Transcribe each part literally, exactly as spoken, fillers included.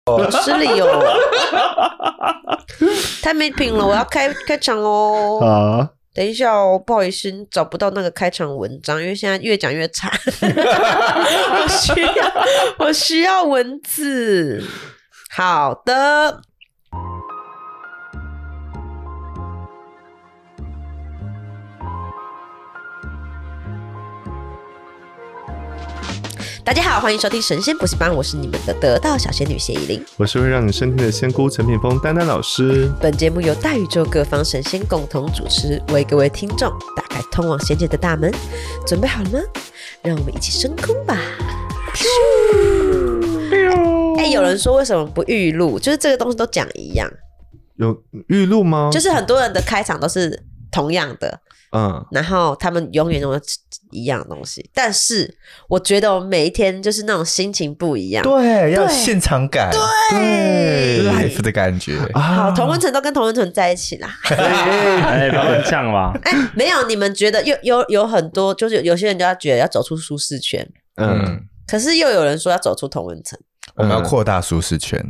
好失礼哦，太没品了，我要开开场哦。 好， 等一下哦，不好意思，找不到那个开场文章，因为现在越讲越差。我需要，我需要文字。好的。大家好，欢迎收听神仙补习班，我是你们的得道小仙女谢依霖， 我是会让你升天的仙姑陈品峰丹丹老师。 本节目由大宇宙各方神仙共同主持，为各位听众打开通往仙界的大门。准备好了吗？让我们一起升空吧！哎、欸，有人说为什么不预录？就是这个东西都讲一样。 有预录吗？ 就是很多人的开场都是同样的。嗯，然后他们永远都是一样的东西，但是我觉得我每一天就是那种心情不一样， 对，要现场感， 对 ，life 的感觉。 好，同温层都跟同温层在一起啦。 哎，不要很像吧？ 哎，没有，你们觉得有有有很多，就是有, 有些人就要觉得要走出舒适圈，嗯，可是又有人说要走出同温层， 我们要扩大舒适圈。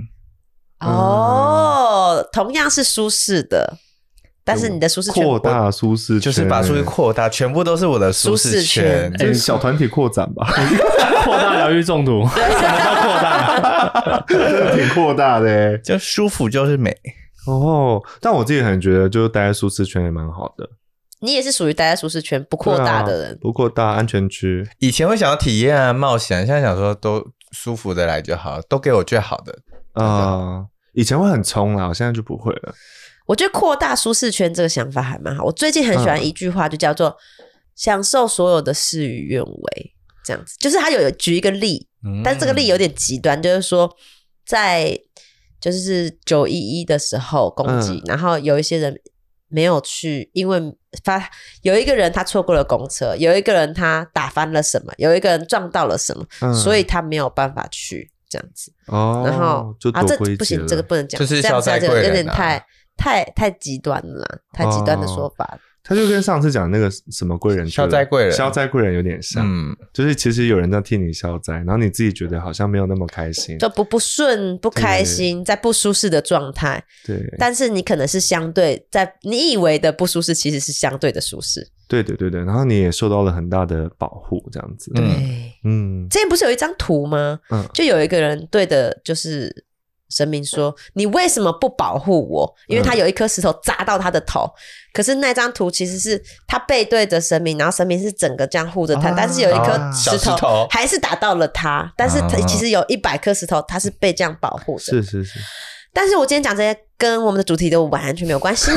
哦，同样是舒适的。但是你的舒适圈扩大舒适圈， 就是把舒适扩大，全部都是我的舒适圈， 就是小团体扩展吧， 扩大疗愈中毒，什么叫扩大？ 挺扩大的耶， 就舒服就是美哦。但我自己可能觉得，就待在舒适圈也蛮好的。 你也是属于待在舒适圈不扩大的人， 啊、不扩大安全区。 以前会想要体验啊、冒险，现在想说都舒服的来就好，都给我最好的啊、呃。以前会很冲啦，我现在就不会了。 我觉得扩大舒适圈这个想法还蛮好。我最近很喜欢一句话，就叫做“享受所有的事与愿违”，这样子。就是他有举一个例，但是这个例有点极端，就是说在就是九一一的时候攻击、嗯，然后有一些人没有去，因为发有一个人他错过了公车，有一个人他打翻了什么，有一个人撞到了什么，嗯、所以他没有办法去这样子。 哦， 然后就啊，这不行，这个不能讲， 就是消灾贵人、啊， 有点太。太太极端了啦，太极端的说法、哦。 他就跟上次讲那个什么贵人消灾贵人， 消灾贵人有点像，嗯，就是其实有人在替你消灾，然后你自己觉得好像没有那么开心， 就不不顺、不开心，在不舒适的状态。 对， 但是你可能是相对在你以为的不舒适，其实是相对的舒适。 对对对对，然后你也受到了很大的保护，这样子。 对， 嗯， 之前不是有一张图吗？嗯，就有一个人对的，就是神明说：“你为什么不保护我？因为他有一颗石头砸到他的头。嗯、可是那张图其实是他背对着神明，然后神明是整个这样护着他，啊、但是有一颗石头还是打到了他。啊、但是他其实有一百颗石头，他是被这样保护的。 是是是。 但是我今天讲这些跟我们的主题都完全没有关系。我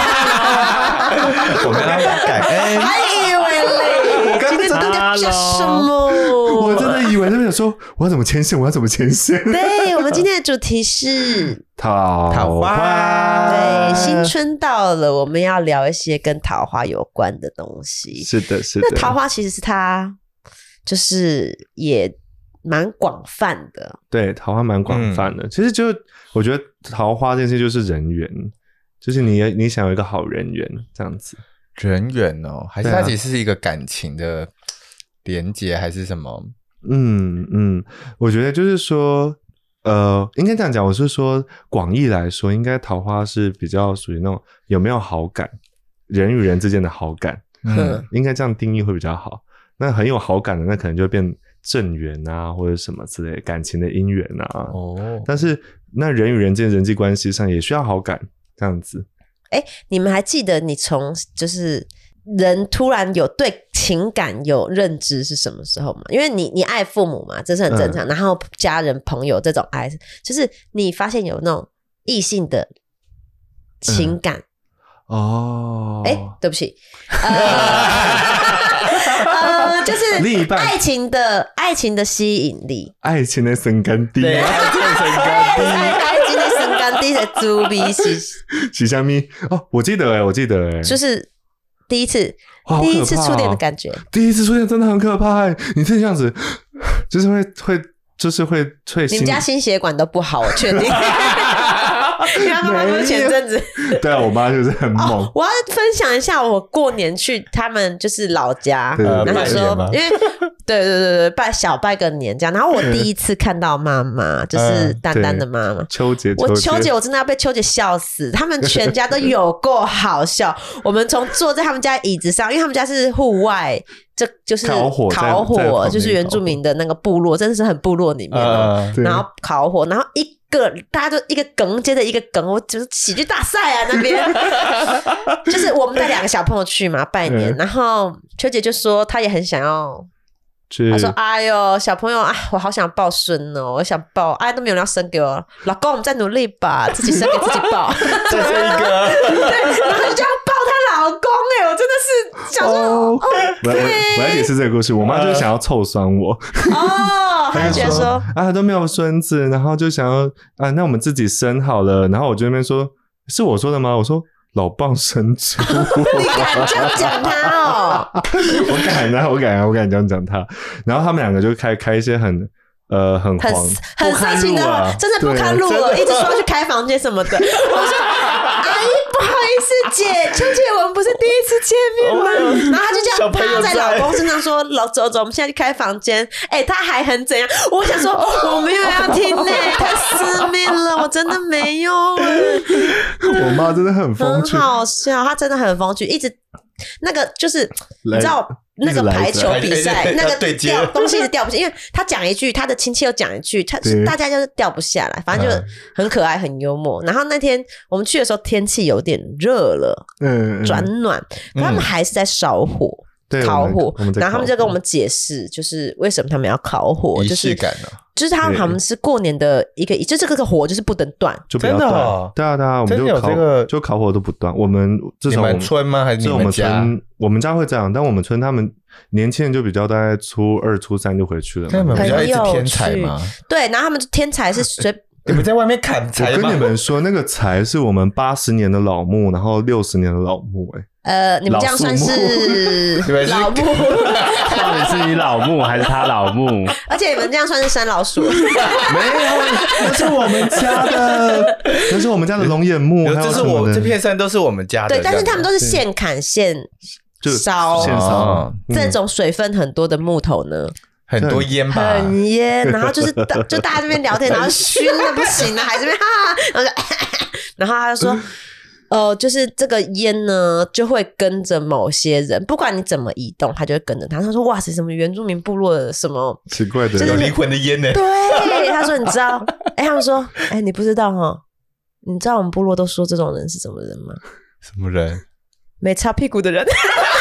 们要改。 还以为嘞，今天都在讲什么？ 我真的以为他们想说我要怎么牵线，我要怎么牵线。 对，我们今天的主题是桃花。 对，新春到了，我们要聊一些跟桃花有关的东西。 是的，是的。 那桃花其实是它就是也蛮广泛的。 对，桃花蛮广泛的。嗯、其实就我觉得桃花这件事就是人缘，就是你你想有一个好人缘这样子。 人缘哦，还是它其实是一个感情的连结还是什么？ 嗯嗯，我觉得就是说，呃，应该这样讲，我是说广义来说，应该桃花是比较属于那种有没有好感，人与人之间的好感，嗯，应该这样定义会比较好。那很有好感的，那可能就变正缘啊，或者什么之类感情的姻缘啊。哦，但是那人与人之间人际关系上也需要好感，这样子。 哎，你们还记得你从就是人突然有对情感有认知是什么时候吗？因为你你爱父母嘛，这是很正常、嗯、然后家人朋友这种爱，就是你发现有那种异性的情感、 嗯、哦， 哎，对不起呃, 呃就是另一半爱情的爱情的吸引力， 爱情的生干滴， 对，爱情的生干滴爱情的生干滴的猪鼻是是什么？哦，我记得哎，我记得哎， 就是第一次、哦、第一次初恋的感觉， 第一次初恋真的很可怕哎！你这样子，就是会会就是会会， 你们家心血管都不好，我确定。因为妈妈不是前阵子， 对啊，我妈就是很猛、哦。 我要分享一下，我过年去他们就是老家，然后说，因为对对对对，拜小拜个年这样。然后我第一次看到妈妈，就是丹丹的妈妈， 秋姐， 我秋姐我真的要被秋姐笑死，他们全家都有够好笑。我们从坐在他们家椅子上，因为他们家是户外。这就是烤火， 烤火就是原住民的那个部落，真的是很部落里面哦。然后烤火，然后一个大家就一个梗接着一个梗，我就是喜剧大赛啊那边。就是我们带两个小朋友去嘛拜年，然后秋姐就说她也很想要。他说：“哎呦，小朋友啊，我好想抱孙哦，我想抱，哎，都没有人要生给我，老公，我们再努力吧，自己生给自己抱。” 这是一个， 对，然后就这样抱她老公，哎，我真的是想说，哦， 我我来解释这个故事，我妈就是想要臭酸我， 哦，她就觉得说啊都没有孙子，然后就想要啊，那我们自己生好了，然后我就那边说，是我说的吗？我说。老蚌生珠， 你敢这样讲他哦？ 我敢啊，我敢啊，我敢这样讲他。然后他们两个就开开一些很呃很很黄很色情的话，真的不堪入耳，一直说要去开房间什么的。我说阿姨不好意思，姐，秋姐我们不是第一次见面吗？然后他就这样趴在老公身上说：“老走走，我们现在去开房间。”哎，他还很怎样？我想说我没有要听呢，太私密了，我真的没有。 我妈真的很风趣， 很好笑，她真的很风趣，一直那个就是你知道那个排球比赛那个掉东西是掉不下，因为他讲一句，他的亲戚又讲一句，他大家就是掉不下来，反正就很可爱很幽默。然后那天我们去的时候天气有点热了，嗯，转暖，可他们还是在烧火。烤火，然后他们就跟我们解释，就是为什么他们要烤火， 仪式感啊， 就是他们他们是过年的一个，就这个火就是不能断， 就不要断。对啊对啊，我们就烤，就烤火都不断。我们自从你们村吗？还是你们家？ 我们家会这样，但我们村他们年轻人就比较大概初二初三就回去了。 他们比较一直添柴吗？ 对，然后他们添柴是随。 你们在外面砍柴吗？ 我跟你们说，那个柴是我们八十年的老木，然后六十年的老木、欸，哎， 呃，你们这样算是老木， 到底是你老木还是他老木？ 而且你们这样算是山老鼠， 没有，那是我们家的，那是我们家的龙眼木， 这是我这片山都是我们家的， 对，但是他们都是现砍现烧， 现烧， 这种水分很多的木头呢。 很多烟吧， 很烟，然后就是就大家这边聊天，然后熏的不行了，还这边哈哈，然后就，然后他就说，呃，就是这个烟呢，就会跟着某些人，不管你怎么移动，他就会跟着他。他说，哇塞，什么原住民部落的什么奇怪的有灵魂的烟呢？ 对，他说你知道，哎，他们说，哎，你不知道哈，你知道我们部落都说这种人是什么人吗？ 什么人？ 没擦屁股的人。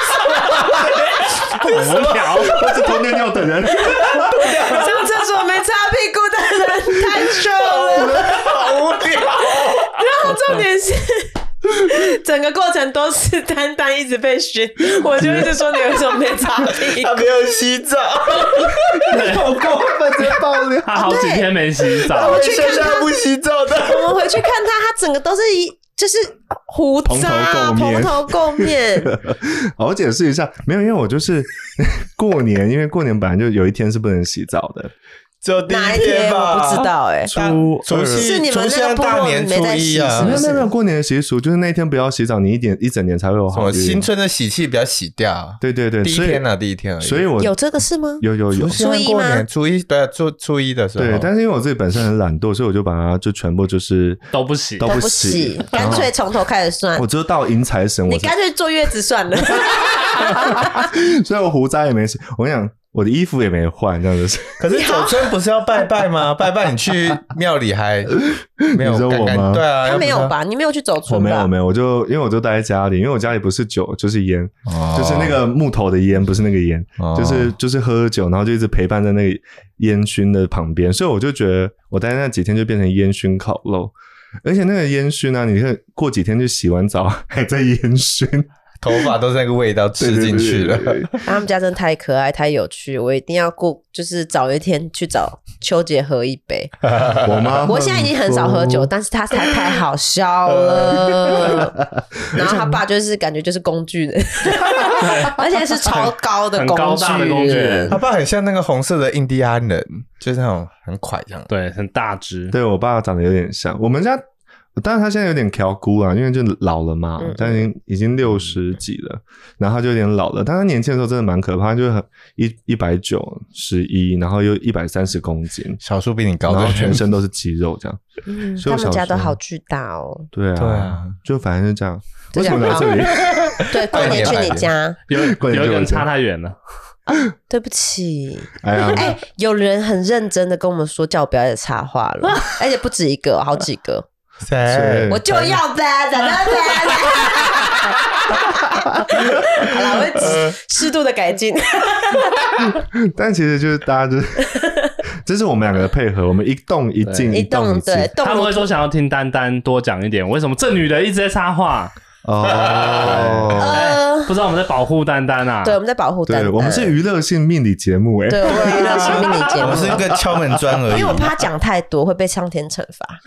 无聊， 我是偷尿尿的人， 上厕所没擦屁股的人太丑了， 好无聊。 然后重点是，整个过程都是丹丹一直被熏，我就一直说你为什么没擦屁股？ 他没有洗澡， 好过分，直接爆料。 他好几天没洗澡， 我去看他不洗澡的。 我们回去看他，他整个都是一。就是胡渣，蓬头垢面。 好，我解释一下，没有，因为我就是过年，因为过年本来就有一天是不能洗澡的， 只有第一哪一天吧？ 我不知道哎、欸， 初除夕是你们那个部落没在洗啊？ 没有没有没有，过年的习俗就是那一天不要洗澡，你一点一整年才会有好运。 新春的喜气不要洗掉。 对对对， 第一天啊，第一天而已。 所以我有这个事吗？ 有有有， 初一吗？ 初一对，初初一的时候。 对，但是因为我自己本身很懒惰，所以我就把它就全部就是都不洗， 都不洗， 干脆从头开始算。 我只有到迎财神， 你干脆坐月子算了。 所以我胡渣也没洗，我跟你讲。我的衣服也没换，这样子。 可是走春不是要拜拜吗？拜拜，你去庙里还没有干干？对啊，他没有吧？你没有去走春吧？ 我没有，没有，我就因为我就待在家里，因为我家里不是酒就是烟，哦、就是那个木头的烟，不是那个烟，哦、就是就是喝酒，然后就一直陪伴在那个烟熏的旁边，所以我就觉得我待在那几天就变成烟熏烤肉，而且那个烟熏啊，你看过几天就洗完澡还在烟熏。 头发都是那个味道吃进去了。 对对对对他们家真的太可爱太有趣，我一定要过，就是早一天去找秋姐喝一杯。 我妈， 我现在已经很少喝酒，但是他实在太好笑了。然后他爸就是感觉就是工具人，而且是超高的工具人， 很高大的工具人。 他爸很像那个红色的印第安人，就是那种很快这样， 对，很大只。 对我爸长得有点像，我们家。 当然他现在有点调估啊，因为就老了嘛， 嗯、 他已经已经六十几了，然后他就有点老了。但他年轻的时候真的蛮可怕，就是很一一百九十一，然后又一百三十公斤， 小数比你高的人， 然后全身都是肌肉这样。 嗯， 所以他们家都好巨大哦。 对啊， 对啊， 就反正是这样。 为什么来这里？ 对，过年去你家， 有有一个人差太远了。 哦，对不起， 哎呀， 哎、欸，有人很认真的跟我们说，叫我不要再插话了，而且不止一个，好几个。 谁？ 我就要呗，等等等。好了，我会适度的改进。 但其实就是大家就是，这是我们两个的配合，我们一动一静， 一动一静。对， 他们会说想要听丹丹多讲一点，为什么这女的一直在插话？ 哦， 呃， 不知道我们在保护丹丹啊？ 对，我们在保护丹丹。 对，我们是娱乐性命理节目，哎， 对，我们娱乐性命理节目， 我是一个敲门砖而已。 因为我怕讲太多会被上天惩罚。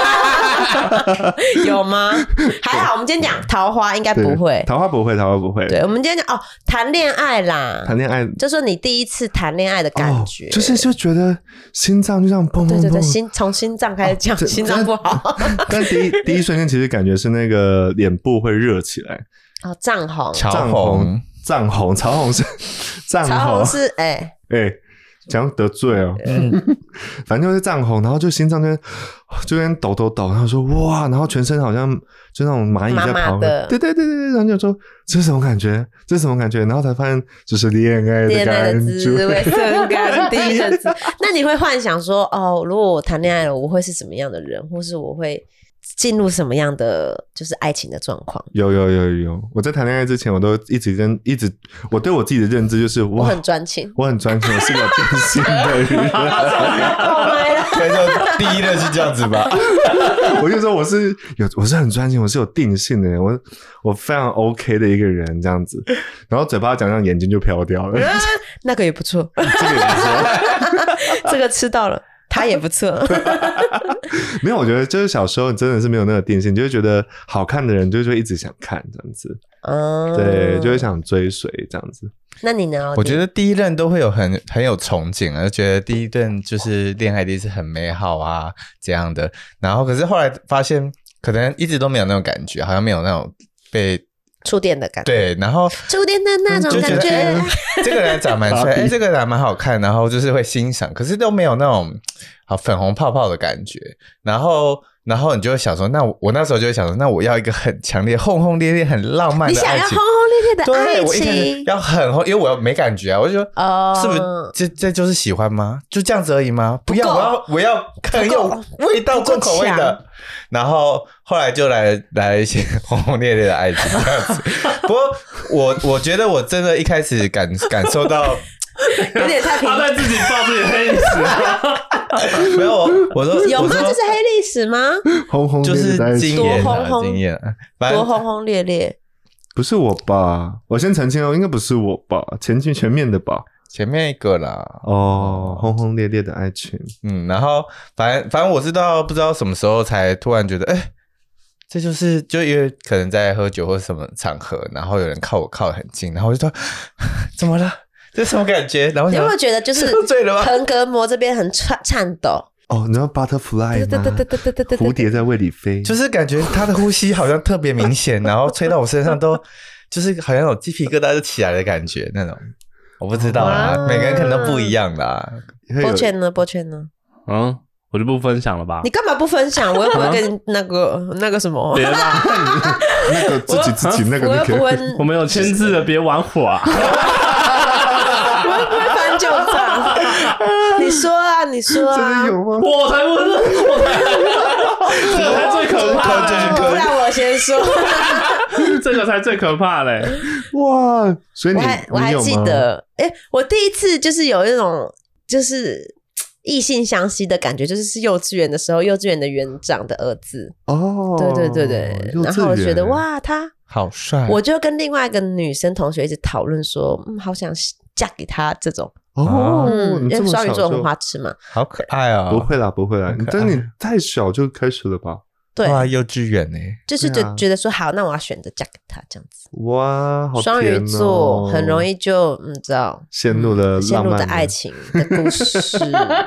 有吗？还好，我们今天讲桃花应该不会， 桃花不会，桃花不会。 对，我们今天讲哦，谈恋爱啦， 谈恋爱， 就说你第一次谈恋爱的感觉， 哦、就是就觉得心脏就这样砰砰砰。 对对对，心从心脏开始讲，哦、心脏不好。 但第一第一瞬间，其实感觉是那个脸部会热起来。 哦，涨红， 潮红， 涨红，潮红是涨红， 潮红是哎哎。欸讲得罪哦，嗯，反正就是涨红，然后就心脏就就跟抖抖抖，然后说哇，然后全身好像就那种蚂蚁在跑， 麻麻的对对对对，然后就说这是什么感觉？这是什么感觉？然后才发现这是恋爱的感觉， 滋味深甘第一的滋。那你会幻想说，哦，如果我谈恋爱了，我会是什么样的人，或是我会进入什么样的就是爱情的状况？ 有有有有，我在谈恋爱之前，我都一直跟一直，我对我自己的认知就是， 我很专情， 我很专情，我是个定心的人。 对，就第一任是这样子吧。 我就说我是有，我是很专情，我是有定性的人，我我非常 OK 的一个人，这样子。然后嘴巴讲讲，眼睛就飘掉了。 那个也不错， 这个也不错， 这个吃到了。他也不错。 没有，我觉得就是小时候真的是没有那个定性，就会觉得好看的人就会一直想看这样子，嗯，对，就会想追随这样子。 那你呢？ 我觉得第一任都会有很很有憧憬啊，就觉得第一任就是恋爱的是很美好啊这样的，然后可是后来发现可能一直都没有那种感觉，好像没有那种被触电的感觉， 对，然后触电的那种感觉， 欸、这个人长蛮帅，哎、欸，这个人蛮好看，然后就是会欣赏，可是都没有那种好粉红泡泡的感觉，然后。然后你就会想说，那 我, 我那时候就会想说，那我要一个很强烈、轰轰烈烈、很浪漫的爱情。 你想要轰轰烈烈的爱情？ 对，我一开始要很轰，因为我没感觉啊，我就说，哦、uh, ，是不是这这就是喜欢吗？就这样子而已吗？不要，我要我要很有味道、重口味的。然后后来就来来一些轰轰烈烈的爱情这样子。不过我我觉得我真的一开始感感受到。 有点太平， 他在自己报自己的黑历史。 没有，我说有吗？这是黑历史吗？ 轰轰烈烈就是经验、啊， 多轰轰经验、啊， 多轰轰烈烈。 不是我吧？我先澄清哦，应该不是我吧？前进全面的吧？ 前面一个啦。 哦，轰轰烈烈的爱情。 嗯，然后反正反正我是到不知道什么时候才突然觉得，哎、欸，这就是就因为可能在喝酒或什么场合，然后有人靠我靠得很近，然后我就说怎么了？这是什么感觉？然后你有没有觉得就是横膈膜这边很颤颤抖？ 哦，你知道 butterfly 吗？ 对对对对对对， 蝴蝶在胃里飞， 就是感觉他的呼吸好像特别明显，然后吹到我身上都就是好像有鸡皮疙瘩就起来的感觉那种。我不知道啦，每个人可能都不一样啦。 波圈呢？波圈呢？ 嗯，我就不分享了吧。 你干嘛不分享？我又不会跟那个那个什么， 别啦， 那个自己自己那个， 我又不会， 我们有签字的，别玩火啊。 我又不会翻旧账，你说啊，你说啊， 真的有吗？ 我才不是，我才，这个才最可怕嘞！ 不然我先说， 这个才最可怕嘞！ 哇，所以你我还我还记得，哎、欸，我第一次就是有一种就是异性相吸的感觉，就是是幼稚园的时候，幼稚园的园长的儿子哦，对对对对，然后我觉得哇，他好帅， 我就跟另外一个女生同学一直讨论说，嗯，好想嫁给他这种。 哦， 嗯，因为双鱼座很花痴嘛， 好可爱啊、 哦！不会啦，不会啦，但是你太小就开始了吧？ 对， 哇，幼稚园呢， 就是就觉得说好，那我要选择嫁给他这样子。 哇，好双鱼座很容易就你知道陷入了陷入的爱情的故事。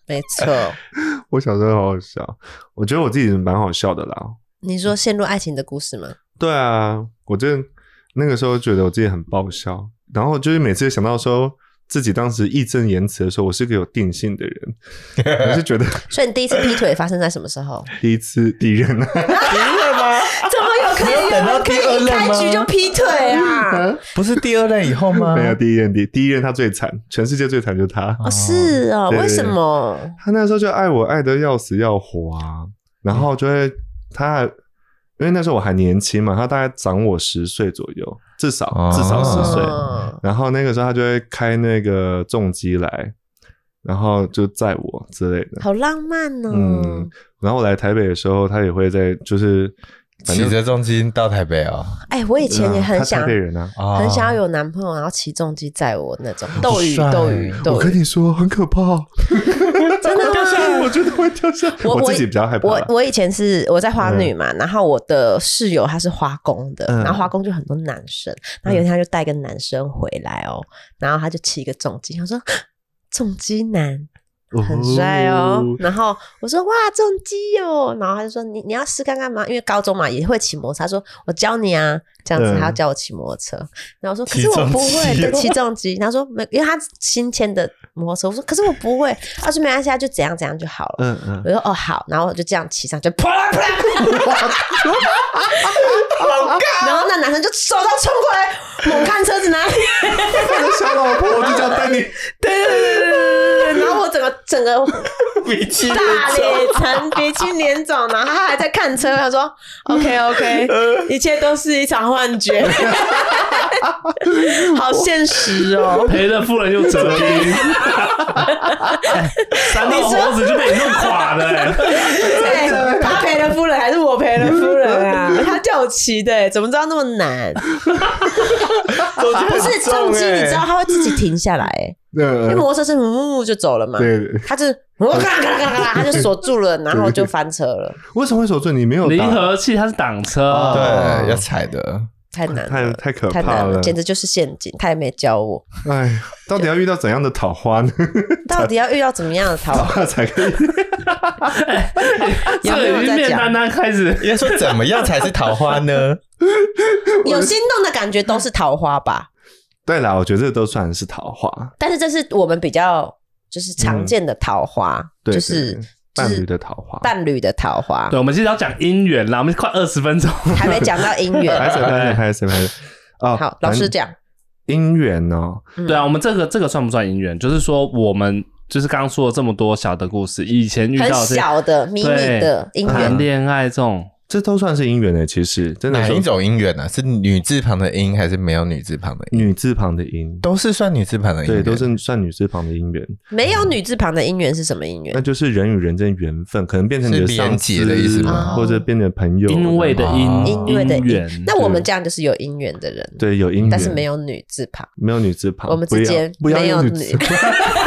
没错。 我小时候好好笑，我觉得我自己蛮好笑的啦。 你说陷入爱情的故事吗？ 对啊，我真的那个时候觉得我自己很爆笑，然后就是每次想到说自己当时义正言辞的时候，我是个有定性的人，我是觉得。 所以你第一次劈腿发生在什么时候？ 第一次第一任啊， 第一任吗？ 怎么有可以等到第二任吗？ 一开局就劈腿啊？ 不是第二任以后吗？ 没有，第一任第第一任他最惨，全世界最惨就是他。 哦，是哦，为什么？ 他那时候就爱我爱得要死要活啊，然后就会他还因为那时候我还年轻嘛，他大概长我十岁左右，至少、哦、至少十岁。然后那个时候他就会开那个重机来，然后就载我之类的， 好浪漫哦。 嗯，然后我来台北的时候，他也会在就是骑着重机到台北哦。 哎，我以前也很想， 嗯、台北人啊， 很想要有男朋友，然后骑重机载我那种。斗鱼，斗鱼，斗鱼。 我跟你说，很可怕。 真的掉下来， 我觉得会掉下来。我, 我自己比较害怕。 我我以前是我在花女嘛、嗯，然后我的室友他是花工的、嗯，然后花工就很多男生，然后有一天他就带个男生回来哦，然后他就骑一个重机，他说重机男。很帅哦，然后我说哇重机哦，然后他就说你你要试看看吗？因为高中嘛也会骑摩托车，他说我教你啊，这样子他要教我骑摩托车，然后我说可是我不会，对，骑重机，然后说没，因为他新签的摩托车，我说可是我不会，他说没关系，就怎样怎样就好了，嗯嗯，我说哦好，然后我就这样骑上去，啪啦啪啦，然后那男生就手刀冲过来，猛看车子哪里， 我的小老婆，我就这样带你， 对对对对对，然后我整个。整个鼻涕大脸层鼻青脸肿，然后他还在看车，他说 OK OK 一切都是一场幻觉。好现实哦， 赔了夫人又折兵。三道猴子就被你弄垮了、欸、 对，他赔了夫人还是我赔了夫人啊？他叫我骑的、欸、怎么知道那么难？不是重机你知道他会自己停下来、欸因为摩托车是呜就走了嘛， 对对， 他就是咔咔咔咔，他就锁住了，然后就翻车了。 为什么会锁住？你没有离合器，它是挡车， 哦、对，要踩的， 太难了， 太太可怕了， 太难了，简直就是陷阱。他也没教我。 哎，到底要遇到怎样的桃花呢？ 到底要遇到怎么样的桃花才可以？ 有没有在讲？ 单单开始， 应该说怎么样才是桃花呢？ 有心动的感觉都是桃花吧？ 对啦，我觉得这都算是桃花， 但是这是我们比较就是常见的桃花，嗯、 对对就是伴侣的桃花， 伴侣的桃花。 对，我们其实要讲姻缘啦，我们快二十分钟还没讲到姻缘， 拍谁拍谁拍谁拍谁哦， 好，老师讲姻缘哦、 嗯，对啊，我们这个这个算不算姻缘？就是说我们就是刚刚说了这么多小的故事，以前遇到的很小的秘密的姻缘， 谈恋爱这种。 这都算是姻缘的，其实真的。 哪一种姻缘呢？是女字旁的姻，还是没有女字旁的姻？ 女字旁的姻都是算女字旁的姻缘， 对，都是算女字旁的姻缘。 没有女字旁的姻缘是什么姻缘？ 那就是人与人之间缘分，可能变成你的上司的意思吗？ 或者变成朋友， 因为的因， 因为的因。 那我们这样就是有姻缘的人， 对，有姻缘， 但是没有女字旁， 没有女字旁， 我们之间没有女字旁。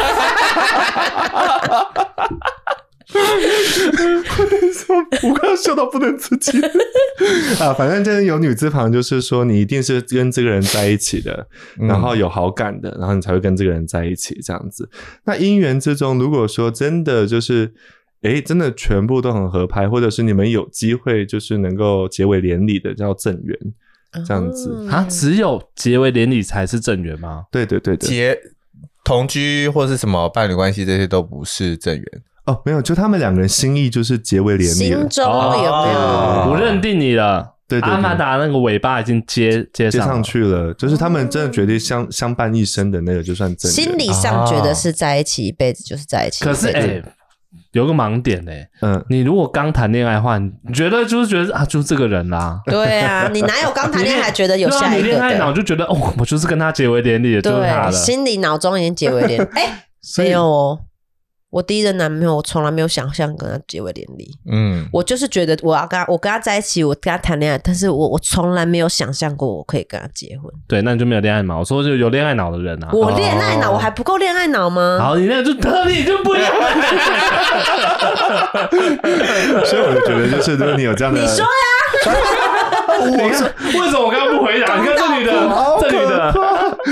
快点说，我刚刚笑到不能自己啊！反正真的有女字旁，就是说你一定是跟这个人在一起的，嗯、然后有好感的，然后你才会跟这个人在一起这样子。那姻缘之中，如果说真的就是诶真的全部都很合拍，或者是你们有机会就是能够结为连理的，叫正缘这样子啊？只有结为连理才是正缘吗？ 对对对对， 结同居或是什么伴侣关系这些都不是正缘。 哦，没有，就他们两个人心意就是结为连理了。 心中有没有？ 哦、我认定你了。 对对对， 阿玛达那个尾巴已经接接 上, 接上去了，就是他们真的决定相、哦、相伴一生的那个就算正缘。 心理上觉得是在一起一辈子就是在一起。 可是哎、欸，有个盲点哎、欸， 嗯， 你如果刚谈恋爱的话，你觉得就是觉得啊，就是这个人啦。 对啊，你哪有刚谈恋爱还觉得有下一个的？ 你恋爱脑就觉得哦，我就是跟他结为连理的，就是他了。 心里脑中已经结为连理。哎、欸，没有哦。我第一任男朋友，我从来没有想象跟他结为连理。嗯，我就是觉得我要跟他，我跟他在一起，我跟他谈恋爱，但是我我从来没有想象过我可以跟他结婚。 对，那你就没有恋爱脑。我说就有恋爱脑的人啊。 我恋爱脑，哦、我还不够恋爱脑吗？ 好，你那个就特例就不一样。 所以我就觉得，就是如果你有这样的， 你说呀。 你看，为什么我刚刚不回答？你看这女的，这女的，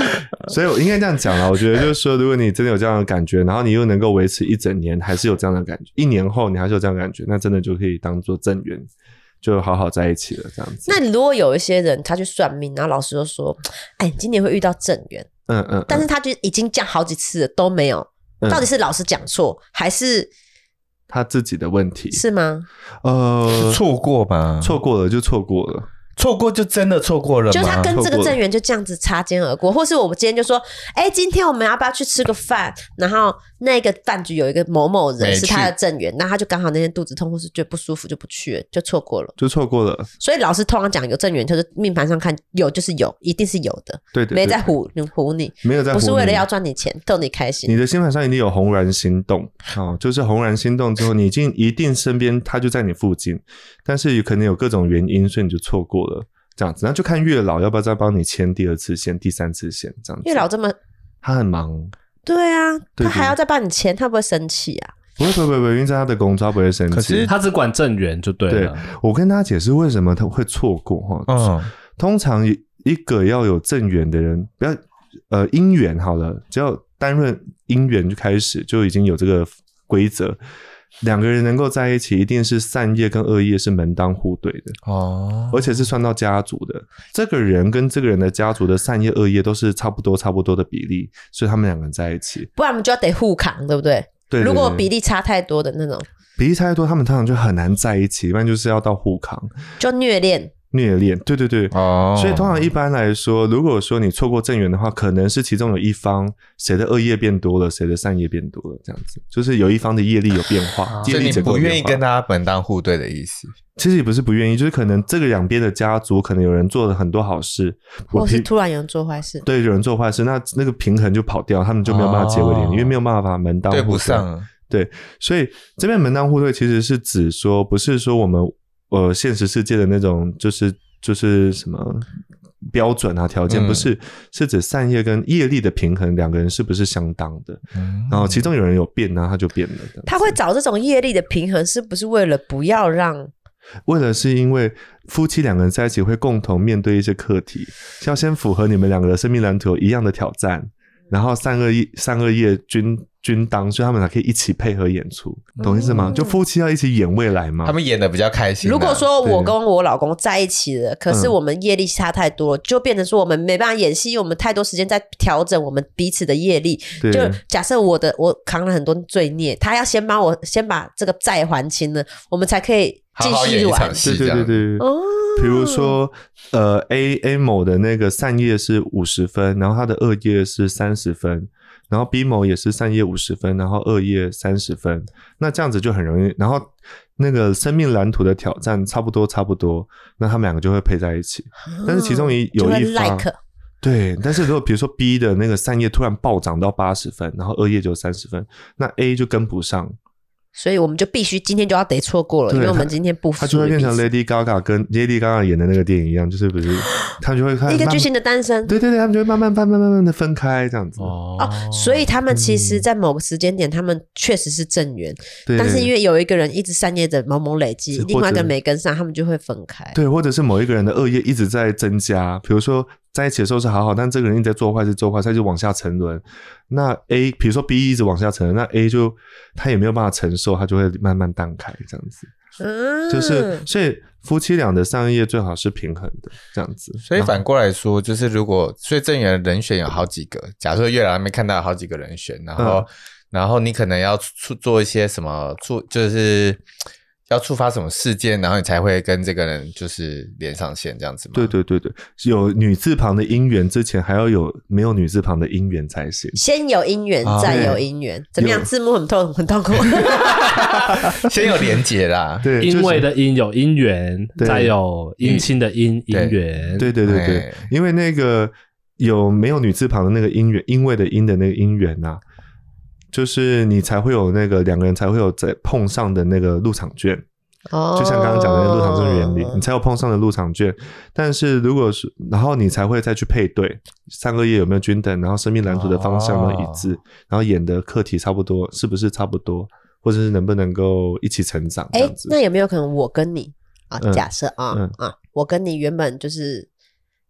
所以我应该这样讲啦，我觉得就是说，如果你真的有这样的感觉，然后你又能够维持一整年，还是有这样的感觉，一年后你还是有这样的感觉，那真的就可以当做正缘，就好好在一起了这样子。 那你如果有一些人他去算命，然后老师就说，哎，你今年会遇到正缘， 嗯 嗯, 嗯， 但是他就已经讲好几次了都没有，嗯、到底是老师讲错还是他自己的问题？ 是吗？ 呃， 错过吧， 错过了就错过了。 错过就真的错过了吗？ 就他跟这个正缘就这样子擦肩而过，或是我们今天就说，哎、欸，今天我们要不要去吃个饭？然后那个饭局有一个某某人是他的正缘，那他就刚好那天肚子痛或是觉得不舒服就不去了，就错过了， 就错过了。 所以老师通常讲有正缘，就是命盘上看有就是有，一定是有的， 对 对, 对， 没在唬唬你， 没有在唬你， 不是为了要赚你钱逗你开心。 你的星盘上一定有红鸾心动哦，就是红鸾心动之后，你已经一定身边他就在你附近，但是有可能有各种原因，所以你就错过了。这样子，那就看月老要不要再帮你牵第二次线、第三次线这样子。 月老这么， 他很忙。 对啊， 对对， 他还要再帮你牵，他不会生气啊？ 不会不会不会，因为在他的工作他不会生气。 可是他只管正缘就对了。 对，我跟大家解释为什么他会错过哈。嗯，通常一个要有正缘的人，不要呃姻缘好了，只要单论姻缘就开始就已经有这个规则。两个人能够在一起，一定是善业跟恶业是门当户对的哦，而且是算到家族的。这个人跟这个人的家族的善业恶业都是差不多差不多的比例，所以他们两个人在一起， 不然我们就要得互扛，对不对？ 对， 对， 对， 如果比例差太多的那种， 比例差太多，他们通常就很难在一起，一般就是要到互扛， 就虐恋。 虐恋，对对对，哦，所以通常一般来说，如果说你错过正缘的话，可能是其中有一方谁的恶业变多了，谁的善业变多了，这样子，就是有一方的业力有变化， 所以你不愿意跟他门当户对的意思。 其实也不是不愿意，就是可能这个两边的家族可能有人做了很多好事， 或是突然有人做坏事， 对，有人做坏事，那那个平衡就跑掉，他们就没有办法结为连，哦，因为没有办法门当户对， 对不上。 对，所以这边门当户对其实是指说，不是说我们呃现实世界的那种就是就是什么标准啊条件，嗯，不是，是指善业跟业力的平衡，两个人是不是相当的，嗯，然后其中有人有变，然后他就变了。 他会找这种业力的平衡，是不是为了不要让？ 为了是因为夫妻两个人在一起会共同面对一些课题，要先符合你们两个的生命蓝图有一样的挑战，然后善恶业善恶业均均当，所以他们才可以一起配合演出，懂意思吗？嗯，就夫妻要一起演未来嘛， 他们演的比较开心，啊。 如果说我跟我老公在一起了，可是我们业力差太多，就变成说我们没办法演戏，因为我们太多时间在调整我们彼此的业力。就假设我的我扛了很多罪孽，他要先帮我先把这个债还清了，我们才可以继续玩。 对对对对，哦，比如说呃 A A 某的那个善业是五十分，然后他的恶业是三十分。然后 B 某也是善业五十分，然后恶业三十分，那这样子就很容易。然后那个生命蓝图的挑战差不多差不多，那他们两个就会配在一起。嗯，但是其中一有一方， like， 对，但是如果比如说 B 的那个善业突然暴涨到八十分，然后恶业就三十分，那 A 就跟不上。 所以我们就必须今天就要得错过了，因为我们今天不服。 他就会变成 Lady Gaga 跟 Lady Gaga 演的那个电影一样，就是不是他们就会看一个巨星的诞生。 对对对，他们就会慢慢慢慢慢慢的分开这样子。 哦，所以他们其实在某个时间点，他们确实是正缘，但是因为有一个人一直善业的猛猛累积，另外一个人没跟上，他们就会分开。 对，或者是某一个人的恶业一直在增加，比如说在一起的时候是好好，但这个人一直在做坏事做坏事，他就往下沉沦。那 A 比如说 B 一直往下沉沦，那 A 就他也没有办法承受，他就会慢慢淡开这样子。嗯，就是所以夫妻俩的善恶业最好是平衡的这样子。 所以反过来说，就是如果所以正缘的人选有好几个，假设月老那边看到有好几个人选，然后、嗯、然后你可能要做一些什么触，就是要触发什么事件，然后你才会跟这个人就是连上线这样子吗？ 对对对对，有女字旁的姻缘之前还要有没有女字旁的姻缘才行。 先有姻缘、哦、再有姻缘，怎么样？字幕很痛很痛苦。 先有连结啦， 对， 因为的因有姻缘，再有姻亲的姻姻缘。 对对对对，因为那个有没有女字旁的那个姻缘，因为的因的那个姻缘啊。就是你才会有那个两个人才会有在碰上的那个入场券，哦，就像刚刚讲的那个入场券原理，你才有碰上的入场券。但是如果是，然后你才会再去配对，善恶业有没有均等，然后生命蓝图的方向有没有一致，哦，然后演的课题差不多，是不是差不多，或者是能不能够一起成长这样子。 诶，那有没有可能我跟你啊，假设啊，嗯嗯，啊，我跟你原本就是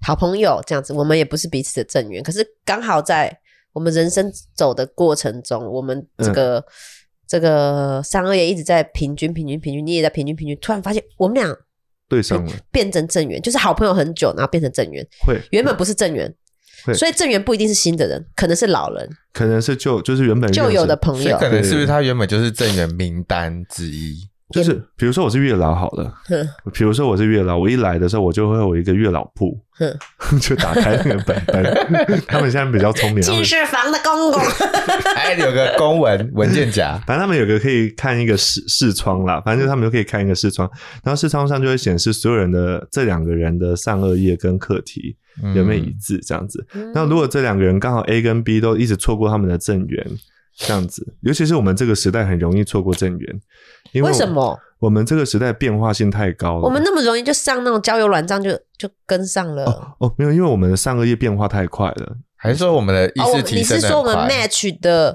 好朋友这样子，我们也不是彼此的正缘，可是刚好在我们人生走的过程中，我们这个、嗯、这个三二爷一直在平均平均平均，你也在平均平均，突然发现我们俩对上了， 变成正缘，就是好朋友很久，然后变成正缘， 会原本不是正缘，所以正缘不一定是新的人，可能是老人， 可能是旧，就是原本旧有的朋友， 可能是不是他原本就是正缘名单之一？ 就是比如说我是月老好了，比如说我是月老，我一来的时候我就会有一个月老簿，就打开那个本本。他们现在比较聪明， 进士房的公公， 还有个公文文件夹， 反正他们有个可以看一个视视窗啦，反正就是他们就可以看一个视窗，然后视窗上就会显示所有人的这两个人的上二页跟课题有没有一致这样子。嗯、那如果这两个人刚好 A 跟 B 都一直错过他们的正缘。这样子，尤其是我们这个时代很容易错过正缘，因为, 为什么？ 我们这个时代变化性太高了， 我们那么容易就上那种交友软件就就跟上了。 哦哦，没有，因为我们的上个月变化太快了， 还是说我们的意识提升得很快？哦、你是说我们 match 的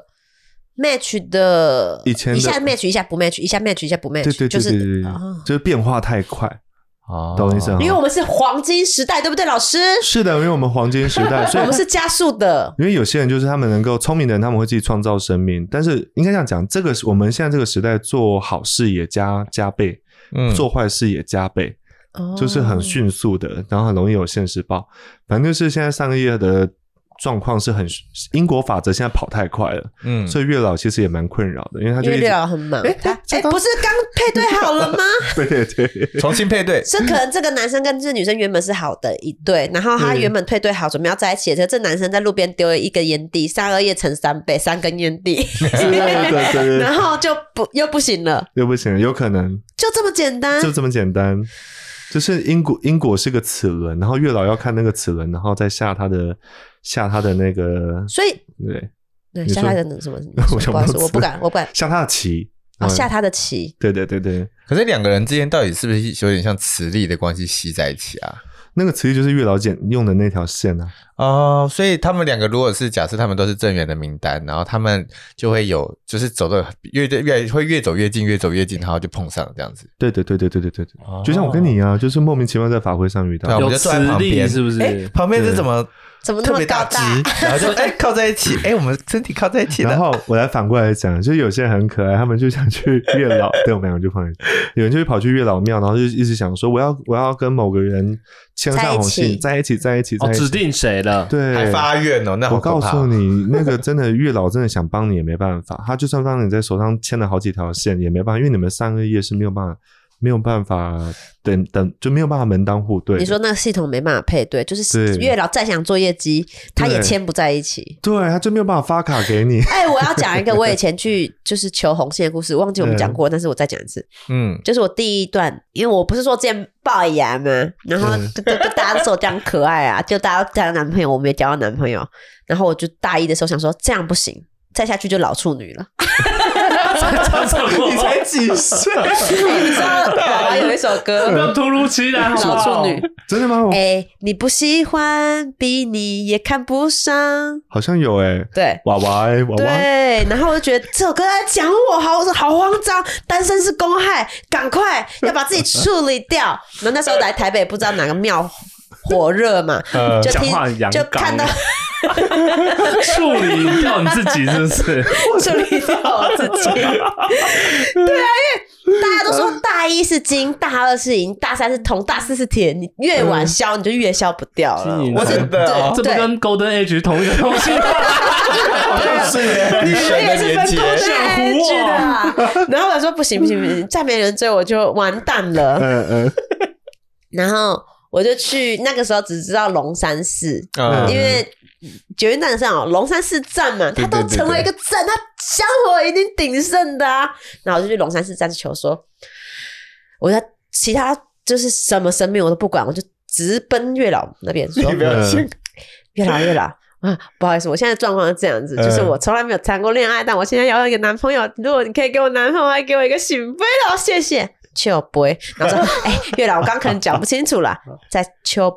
match 的以前的一下 match 一下不 match， 一下 match 一下不 match， 对对对对对，就是、 哦、 就是变化太快。哦，懂我意思吗？ 因为我们是黄金时代，对不对，老师？ 是的，因为我们黄金时代，所以我们是加速的。 因为有些人就是他们能够聪明的人，他们会自己创造生命。但是应该这样讲，这个我们现在这个时代做好事也加加倍，嗯，做坏事也加倍，哦、就是很迅速的，然后很容易有现实报。反正就是现在上个月的状况是很因果法则，现在跑太快了，嗯，所以月老其实也蛮困扰的，因为他就因为月老很忙，哎、欸欸，不是刚配对好了吗？ 对对对， 重新配对， 这可能这个男生跟这女生原本是好的一对，然后他原本配对好，准备要在一起的，这男生在路边丢了一根烟蒂，三二页乘三倍，三根烟蒂， 对对对对， 然后就不又不行了， 又不行了，有可能就这么简单， 就这么简单。就是因果，因果是个齿轮，然后月老要看那个齿轮，然后再下他的下他的那个， 所以对对下他的什么？不好意思，我不敢，我不敢下他的棋哦，下他的棋。 对对对对。 可是两个人之间到底是不是有点像磁力的关系吸在一起啊？ 那个磁力就是月老剪用的那条线啊。 哦，所以他们两个如果是假设他们都是正缘的名单，然后他们就会有就是走的越越会越走越近，越走越近，然后就碰上这样子。 对对对对对对对对，哦、就像我跟你啊，就是莫名其妙在法会上遇到， 有磁力是不是？ 欸、旁边是怎么？ 怎么那么高大？ 然后就哎、欸、靠在一起，哎、欸、我们身体靠在一起了。 然后我来反过来讲，就是有些人很可爱，他们就想去月老，对我们两个就放在一起。有人就会跑去月老庙，然后就一直想说我要我要跟某个人牵上红线，在一起在一起在一起， 哦、指定谁了？ 对， 还发愿哦，那好可怕。 我告诉你，那个真的月老真的想帮你也没办法，他就算帮你在手上牵了好几条线也没办法，因为你们三个页是没有办法。没有办法等等就没有办法门当户对。 你说那个系统没办法配对，就是月老再想做业绩他也牵不在一起， 对，他就没有办法发卡给你。 哎、欸，我要讲一个我以前去就是求红线的故事，忘记我们讲过，但是我再讲一次。嗯，就是我第一段，因为我不是说之前龅牙嘛，然后就就就大家都说这样可爱啊，就大家都交男朋友，我没交到男朋友，然后我就大一的时候想说这样不行，再下去就老处女了。 你才几岁？ 你知道爸爸有一首歌， 不要突如其来，好不好？ 老处女真的吗？ 哎、欸，你不喜欢，逼你也看不上， 好像有哎、欸。 对， 娃娃哎、欸，娃娃。 对，然后我就觉得这首歌在讲我，好好慌张，单身是公害，赶快要把自己处理掉。然后那时候来台北，不知道哪个庙火热嘛， 呃、 就听就看到。 处理掉你自己是不是？ 处理掉我自己。对啊，因为大家都说大一是金，大二是银，大三是铜，大四是铁，你越晚消你就越消不掉了。 我真的、哦， 这不跟 Golden Age 同一个东西吗？ 是耶， 你也是分 Golden Age 的、啊。然后我说不行不行不行，再没人追我就完蛋了。嗯嗯。然后我就去，那个时候只知道龙山寺，嗯、因为。捷运站上哦，龙山寺站嘛，它都成为一个站，它香火一定鼎盛的啊。然后我就去龙山寺站求说，我在其他就是什么神明我都不管，我就直奔月老那边说，月老月老啊，不好意思，我现在状况是这样子，就是我从来没有谈过恋爱，但我现在要一个男朋友，如果你可以给我男朋友，还给我一个醒杯了，谢谢。秋杯，然后说，哎、欸，月老，我刚可能讲不清楚啦，再秋杯。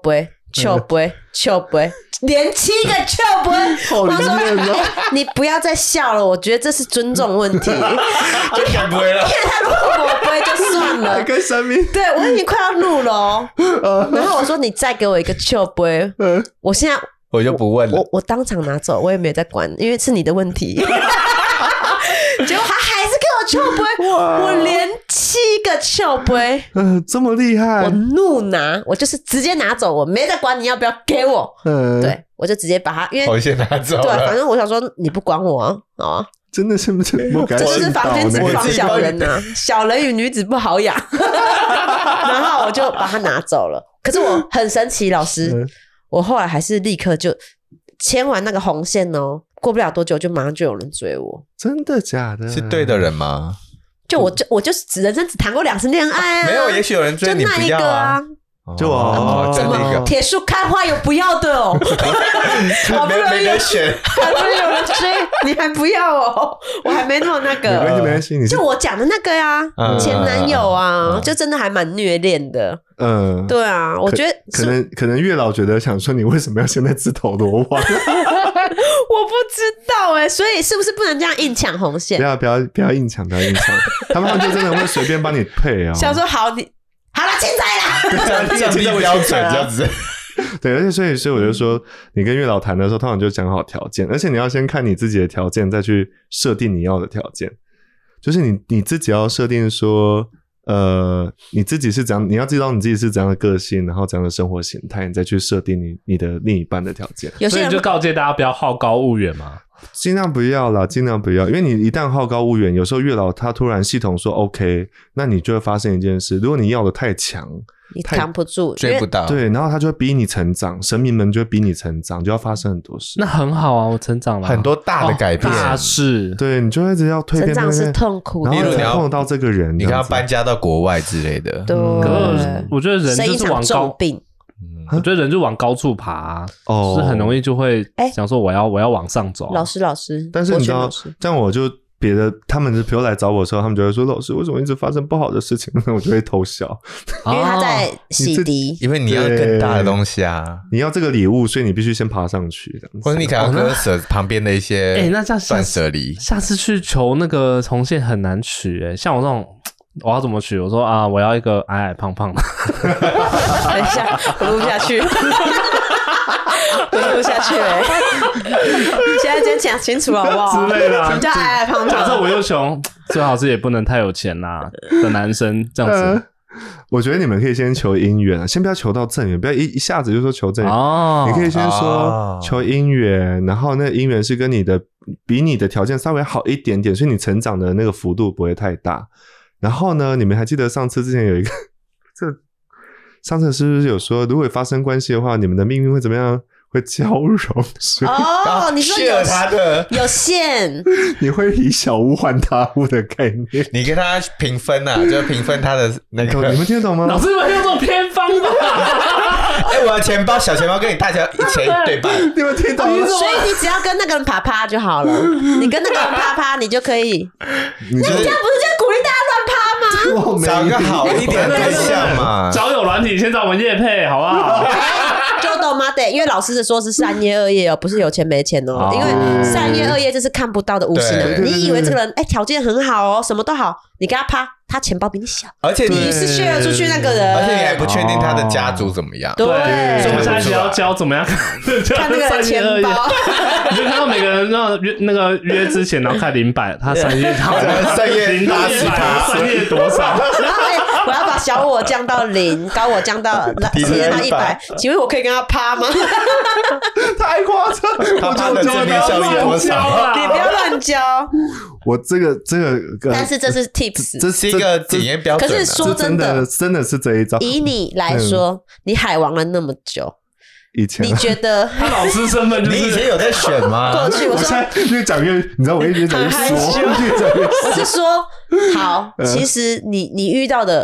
秋杯秋杯，连七个秋杯， 好我说、 厉害哦欸、你不要再笑了，我觉得这是尊重问题。 就改不会了。 因为他如果我不会就算了， 还跟神明， 对我已经快要录了、哦，然后我说你再给我一个秋杯，我现在我就不问了。 我我当场拿走，我也没有在管，因为是你的问题。结果他还是给我秋杯，我连七个秋杯， 呃，这么厉害， 我怒拿，我就是直接拿走，我没在管你要不要给我， 呃， 对我就直接把它，因为红线拿走了。 对，反正我想说你不管我啊，啊， 真的是不是不敢这就是房间只放小人呐、啊，小人与女子不好养。然后我就把它拿走了，可是我很神奇，老师， 嗯我后来还是立刻就牵完那个红线哦，过不了多久就马上就有人追我。 真的假的？ 是对的人吗？ 就我就我就是只人生只谈过两次恋爱啊， 没有，也许有人追你不就那一个要啊。 就哦，真怎么的一个， 铁树开花有不要的哦，好不没没容易有得选。 好不容易有人追，你还不要哦，我还没那么那没关系个。 没关系，你是就我讲的那个呀、 嗯前男友啊， 嗯就真的还蛮虐恋的。 嗯， 对啊，我觉得可能可能月老觉得想说你为什么要现在自投罗网？ 我不知道哎、所以是不是不能这样硬抢红线不？要不要不要硬抢，不要硬抢，他们就真的会随便帮你配哦。 想说好你好了，现在啦， 降降低标准这样子。 对，而且所以所以我就说，你跟月老谈的时候，通常就讲好条件，而且你要先看你自己的条件，再去设定你要的条件。就是你你自己要设定说，呃，你自己是怎样，你要知道你自己是怎样的个性，然后怎样的生活形态，你再去设定你你的另一半的条件。 有些人所以就告诫大家不要好高骛远嘛。 尽量不要啦，尽量不要，因为你一旦好高骛远，有时候月老他突然系统说 OK， 那你就会发生一件事，如果你要的太强， 你扛不住， 追不到。 对，然后他就会逼你成长，神明们就会逼你成长，就要发生很多事。 那很好啊，我成长了很多大的改变哦大事。 对，你就会一直要蜕变， 成长是蜕变痛苦的然后例如你要才碰得到这个人， 你看要这样子搬家到国外之类的。 对， 嗯可是我觉得人生一场就是往高， 重病， 我觉得人就往高处爬啊， 哦就是很容易就会哎想说我要我要往上走啊。 老师老师， 但是你知道国学老师， 这样我就别的他们的朋友来找我的时候，他们就会说：“老师，为什么一直发生不好的事情？”那我就会偷笑。 因为他哦在洗涤， 因为你要更大的东西啊， 你要这个礼物，所以你必须先爬上去，这样子或者你可能要割舍旁边的一些， 哎那这样断舍离。 下次去求那个重线很难取诶、像我这种。我要怎么取？我说啊，我要一个矮矮胖胖的。 等一下，我录不下去，我录不下去哎、现在先讲清楚好不好？ 之类的啊什么叫矮矮胖假设胖？ 我又穷，最好是也不能太有钱啦的男生这样呃子。 我觉得你们可以先求姻缘啊，先不要求到正缘，不要一一下子就说求正缘。 哦， 你可以先说哦求姻缘，然后那个姻缘是跟你的比你的条件稍微好一点点，所以你成长的那个幅度不会太大。然后呢，你们还记得上次之前有一个这上次是不是有说，如果发生关系的话，你们的命运会怎么样？会交融，所以哦，你说有 share 他的， 有线， 你会以小巫换大巫的概念。 你跟他平分啊，就平分他的那个。 你们听得懂吗？ 老师们用这种偏方吧？ 哎，我的钱包小钱包跟你大钱一钱一对半。 你们听懂吗？ 所以你只要跟那个人啪啪就好了，你跟那个人啪啪，你就可以。 你就这样不是在鼓励大家乱啪吗？ 我没找个好一点的对象嘛。 交友软体先找我们业配好不好？ 就懂吗？对，因为老师是说是善业恶业哦，不是有钱没钱哦。 哦因为善业恶业这是看不到的无形的。 对对对你以为这个人哎条件很好哦，什么都好，你跟他啪，他钱包比你小， 而且你你是 share 出去那个人， 而且你还不确定他的家族怎么样。 对， 所以我们下一集要教怎么样看看那个人钱包。 你就看到每个人那约那个约之前，然后看零百，他三页好， 三页零到一百，三页多少？ 然后哎，我要把小我降到零，高我降到低直接到到一百，请问我可以跟他啪吗？ 太夸张了， 他他的正面效益多少？ 你不要乱教。 我这个这个， 但是这是 tips， 这是一个检验标准啊。 可是说这真的真的是这一招。 以你来说，你海王了那么久， 以前你觉得他老师身份就是你以前有在选吗？ 过去我说我现在越讲越，你知道我越讲越很害缩， 羞越讲越我是说，好，其实你你遇到的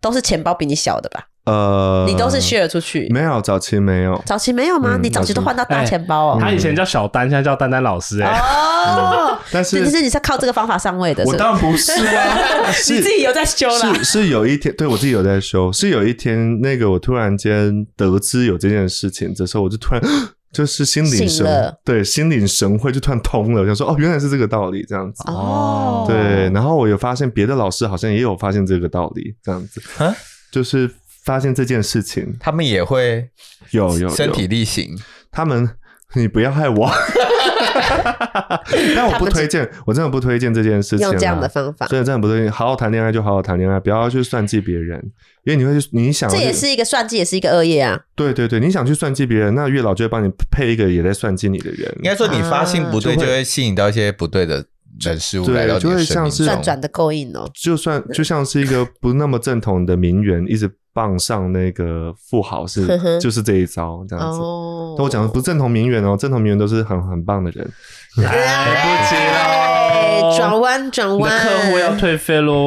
都是钱包比你小的吧？ 呃， 你都是 share 出去？ 没有，早期没有， 早期没有吗？嗯、你早期都换到大钱包哦。 欸、他以前叫小丹，现在叫丹丹老师哎、 欸。哦， 但是其实你是靠这个方法上位的。 我当然不是啊， 你自己有在修啦。 是是有一天，对我自己有在修，是有一天那个我突然间得知有这件事情的时候，我就突然就是心领神，对，心领神会，就突然通了，我想说哦，原来是这个道理这样子。 哦， 对，然后我有发现别的老师好像也有发现这个道理，这样子，啊，就是发现这件事情， 他们也会有有身体力行， 他们你不要害我。但我不推荐，我真的不推荐这件事情。 用这样的方法， 真的真的不推荐。好好谈恋爱就好好谈恋爱，不要去算计别人，因为你会你想， 这也是一个算计，也是一个恶业啊。 对对对，你想去算计别人，那月老就会帮你配一个也在算计你的人。 应该说，你发现不对，就会吸引到一些不对的人事物来到你的生命中， 转转的勾引哦。 就算就像是一个不那么正统的名媛，一直傍上那个富豪是就是这一招这样子。哦，我讲的不正统名媛哦，正统名媛都是很很棒的人。 来不及了， 转弯转弯， 你的客户要退费咯。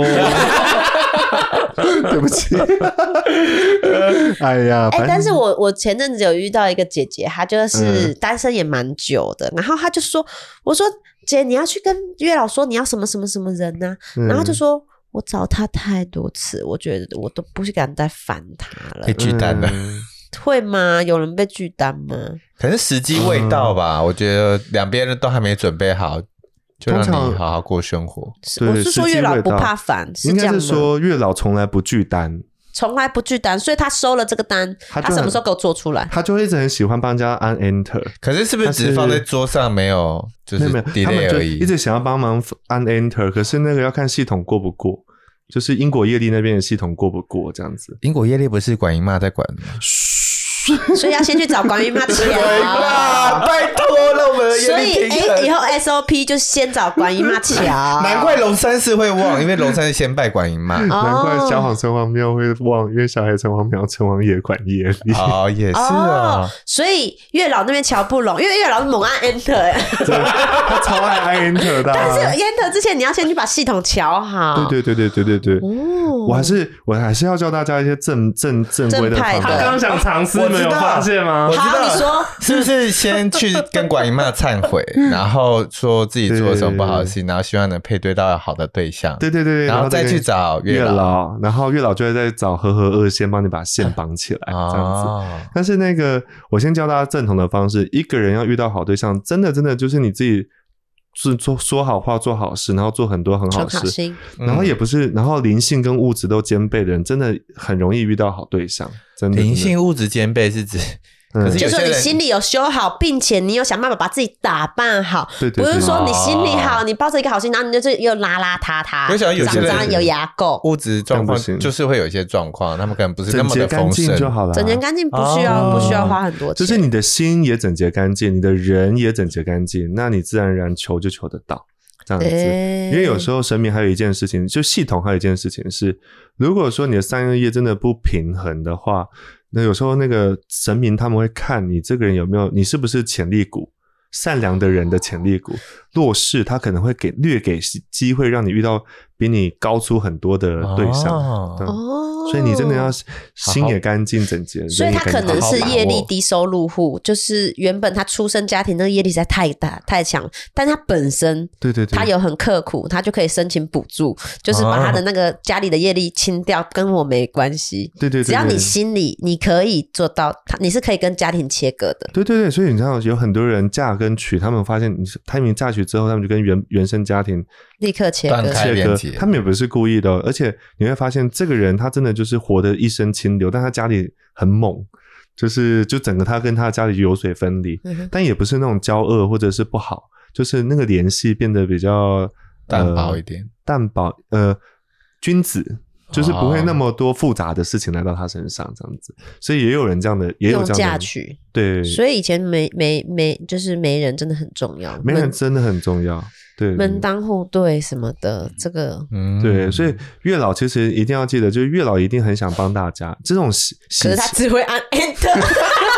对不起。哎呀， 哎、欸，但是我我前阵子有遇到一个姐姐，她就是单身也蛮久的，嗯、然后她就说，我说姐，你要去跟月老说你要什么什么什么人呢、啊？嗯、然后她就说。我找他太多次，我觉得我都不敢再烦他了。 被拒单了、 嗯， 会吗？有人被拒单吗？ 可是时机未到吧？嗯、我觉得两边人都还没准备好，就让你好好过生活。 我是说月老不怕烦，是这样吗？ 应该是说月老从来不拒单。 从来不拒单，所以他收了这个单，他, 他什么时候给我做出来？ 他就一直很喜欢帮人家按 enter， 可是是不是只是放在桌上没有，就是没有 delay 而已？一直想要帮忙按 enter， 可是那个要看系统过不过，就是因果业力那边的系统过不过这样子。 因果业力不是管姨妈在管吗？ 所以要先去找管姨妈瞧。 拜托了，我们的所以哎、欸，以后 S O P 就先找管姨妈瞧。 难怪龙山寺会旺，因为龙山寺先拜管姨妈。 难怪小好城隍庙会旺，因为小海城隍庙城隍爷管业力。 哦，也是啊、哦。 所以月老那边瞧不拢，因为月老是猛按 Enter， 他超爱按 Enter 的、啊。 但是 Enter 之前你要先去把系统瞧好。 对对对对对对对。哦，我还是我还是要教大家一些正正正规的方法。 他刚刚想尝试。没有发现吗？ 我知道， 好，你说是不是先去跟管姨妈忏悔，然后说自己做了什么不好的事情，然后希望能配对到好的对象？ 对对对， 然后再去找月 老, 月老，然后月老就会再找和和二仙帮你把线绑起来， 哦、 这样子。但是那个，我先教大家正统的方式，一个人要遇到好对象，真的真的就是你自己。是做说好话做好事，然后做很多很好的事， 好然后也不是，然后灵性跟物质都兼备的人，真的很容易遇到好对象。真的， 灵性物质兼备是指， 嗯、 可是就是说你心里有修好，并且你有想办法把自己打扮好， 对对对， 不是说你心里好，哦、你抱着一个好心，然后你就是又邋邋遢遢， 我想有些人有牙垢， 物质状况就是会有一些状况，他们可能不是那么的丰盛就好了， 整洁干净不需要、哦、不需要花很多钱， 就是你的心也整洁干净，你的人也整洁干净，那你自然而然求就求得到。这样子，因为有时候神明还有一件事情，就系统还有一件事情是，如果说你的三恶业真的不平衡的话，那有时候那个神明他们会看你这个人有没有，你是不是潜力股，善良的人的潜力股，弱势他可能会给略给机会让你遇到比你高出很多的对象。哦，所以你真的要心也干净整洁， 所以他可能是业力低收入户，就是原本他出生家庭那个业力实在太大太强，但他本身对对对， 他有很刻苦，他就可以申请补助，就是把他的那个家里的业力清掉，跟我没关系。 对对对， 只要你心里你可以做到，你是可以跟家庭切割的。 对对对，所以你知道有很多人嫁跟娶，他们发现你他们嫁娶之后，他们就跟原原生家庭立刻切割切割，他们也不是故意的、哦，而且你会发现这个人他真的就是活得一身清流，但他家里很猛，就是就整个他跟他家里油水分离、嗯，但也不是那种骄恶或者是不好，就是那个联系变得比较淡薄一点，呃、 淡薄呃君子。就是不会那么多复杂的事情来到他身上，这样子，所以也有人这样的，也有这样的用嫁娶， 对， 所以以前媒媒媒就是媒人真的很重要， 媒人真的很重要，对， 门当户对什么的，这个， 嗯，对，所以月老其实一定要记得，就是月老一定很想帮大家，这种喜， 可是他只会按 enter，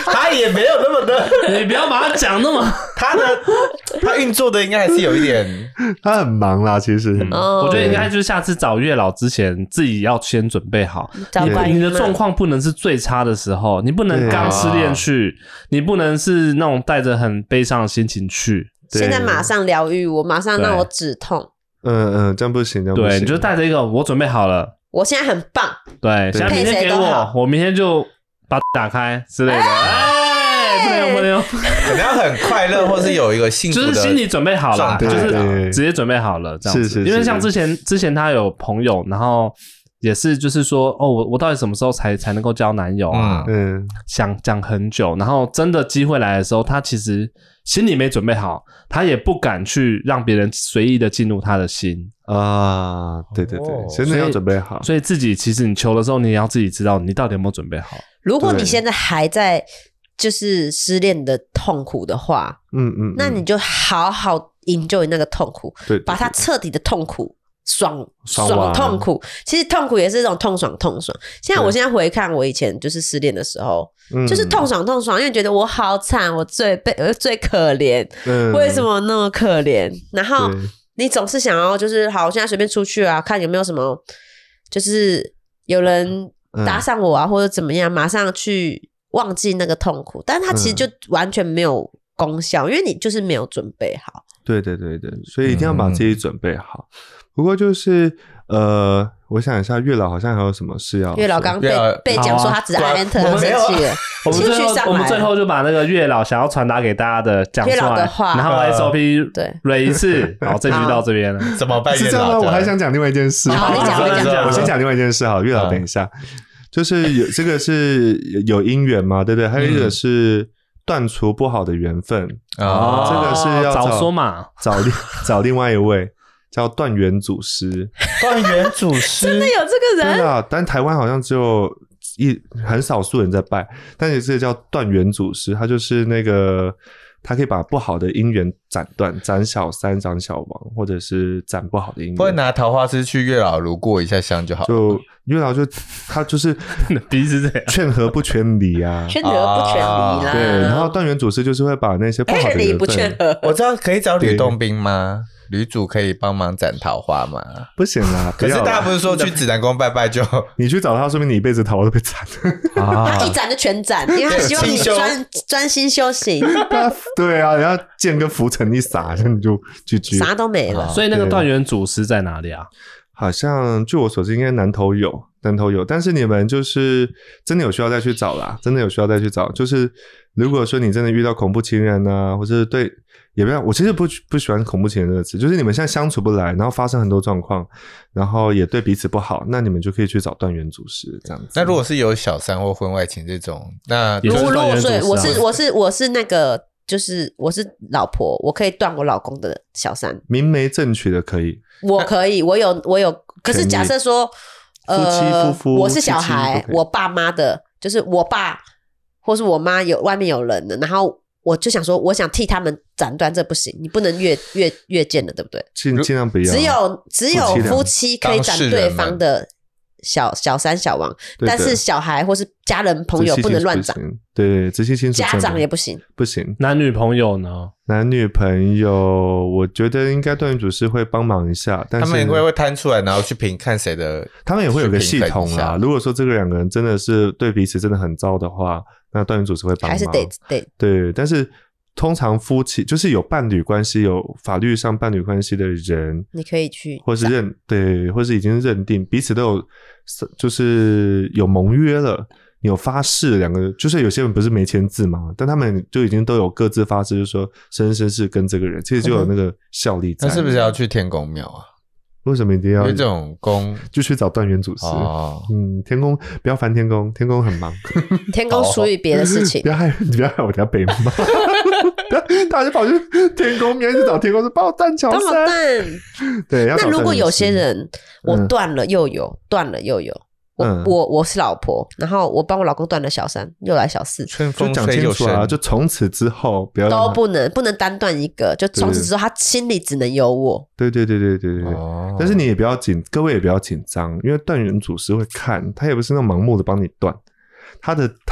他也没有那么的， 你不要把它讲那么， 他的他运作的应该还是有一点， 他很忙啦，其实。 嗯我觉得应该就是下次找月老之前，自己要先准备好，你你的状况不能是最差的时候，你不能刚失恋去，你不能是那种带着很悲伤的心情去。 现在马上疗愈我，马上让我止痛。 嗯嗯，这样不行，这样不行。 对，你就带着一个我准备好了， 我现在很棒。 对，现在明天给我，我明天就把打开之类的。哎，不能用，不能用。 可能要很快乐，或是有一个幸福的， 就是心理准备好了，就是直接准备好了这样子。 是是， 因为像之前之前他有朋友，然后也是就是说，哦，我我到底什么时候才才能够交男友啊？嗯，想讲很久，然后真的机会来的时候，他其实心里没准备好，他也不敢去让别人随意的进入他的心啊。对对对，真的要准备好。 所以自己其实你求的时候，你也要自己知道你到底有没有准备好。 如果你现在还在就是失恋的痛苦的话，嗯 嗯, 嗯，那你就好好 enjoy 那个痛苦，对，把它彻底的痛苦爽爽痛苦。其实痛苦也是一种痛爽痛爽。现在我现在回看我以前就是失恋的时候，就是痛爽痛爽，因为觉得我好惨，我最被最可怜，为什么那么可怜？然后你总是想要就是好，我现在随便出去啊，看有没有什么就是有人搭上我啊，或者怎么样，马上去忘记那个痛苦，但是它其实就完全没有功效，因为你就是没有准备好。对对对对，所以一定要把自己准备好。不过就是呃，我想一下，月老好像还有什么事要？ 月老刚被被讲说他只按 enter， 我们生气了， 情绪上来。我们最后就把那个月老想要传达给大家的讲出来，然后 S O P 对蕊一次，然后这局到这边了。 怎么办？ 是这样吗？我还想讲另外一件事。 好，你讲，你讲。 我先讲另外一件事好，月老等一下。就是有这个是有姻缘嘛，对不对？还有一个是断除不好的缘分哦， 这个是要早说嘛， 找另找另外一位叫断缘祖师。 断缘祖师真的有这个人？ 对啊，但台湾好像只有一很少数人在拜，但是这个叫断缘祖师，他就是那个他可以把不好的姻缘斩断，斩小三、斩小王，或者是斩不好的姻缘。 不会拿桃花枝去月老炉过一下香就好了。 就月老就他就是鼻子这样劝和不劝离啊， 劝和不劝离啦。 对，然后断缘祖师就是会把那些不好的缘分， 不劝和。 我知道可以找吕洞宾吗？吕祖可以帮忙斩桃花吗？ 不行啦， 可是大家不是说去指南宫拜拜就你去找他，说明你一辈子桃花都被斩啊！他一斩就全斩，因为他希望你专专心修行。 对啊，然后剑跟浮尘一撒，你就就就啥都没了。 所以那个断缘祖师在哪里啊？ 好像据我所知，应该南投有，南投有，但是你们就是真的有需要再去找啦，真的有需要再去找。就是如果说你真的遇到恐怖情人啊，或者对，也不要，我其实不不喜欢恐怖情人这个词，就是你们现在相处不来，然后发生很多状况，然后也对彼此不好，那你们就可以去找断缘祖师这样子。 那如果是有小三或婚外情这种，那如果我是我是我是我是那个。就是我是老婆，我可以断我老公的小三， 明媒正娶的可以， 我可以，我有我有。可是假设说， 呃，夫妻夫妇， 我是小孩，我爸妈的，就是我爸或是我妈有外面有人的，然后我就想说，我想替他们斩断，这不行，你不能越越越界的，对不对？ 尽尽量不要， 只有只有夫妻可以斩对方的小小三小王，但是小孩或是家人朋友不能乱斩。 对，直系亲属家长也不行， 不行。 男女朋友呢？ 男女朋友，我觉得应该断缘祖师会帮忙一下，但是他们也会会摊出来，然后去评看谁的。 他们也会有个系统啦。如果说这个两个人真的是对彼此真的很糟的话，那断缘祖师会帮忙， 还是得得对。但是通常夫妻就是有伴侣关系、有法律上伴侣关系的人， 你可以去， 或是认对，或是已经认定彼此都有，就是有盟约了。有发誓，两个就是有些人不是没签字嘛，但他们就已经都有各自发誓，就是说生生世跟这个人，其实就有那个效力在。 那是不是要去天公庙啊？ 为什么一定要？ 因为这种宫就去找断缘祖师。哦，嗯，天公不要烦天公，天公很忙。 天公属于别的事情。 不要害，你不要害我，等下被骂。大家就跑去天公庙去找天公说帮我断桥山。对，要那如果有些人我断了又有，断了又有。我、嗯、我我是老婆，然后我帮我老公断了小三，又来小四， 就讲清楚啊！就从此之后不要都不能不能单断一个，就从此之后他心里只能有我。 对对对对对对。哦、但是你也不要紧，各位也不要紧张，因为断缘祖师会看，他也不是那种盲目的帮你断，他的他的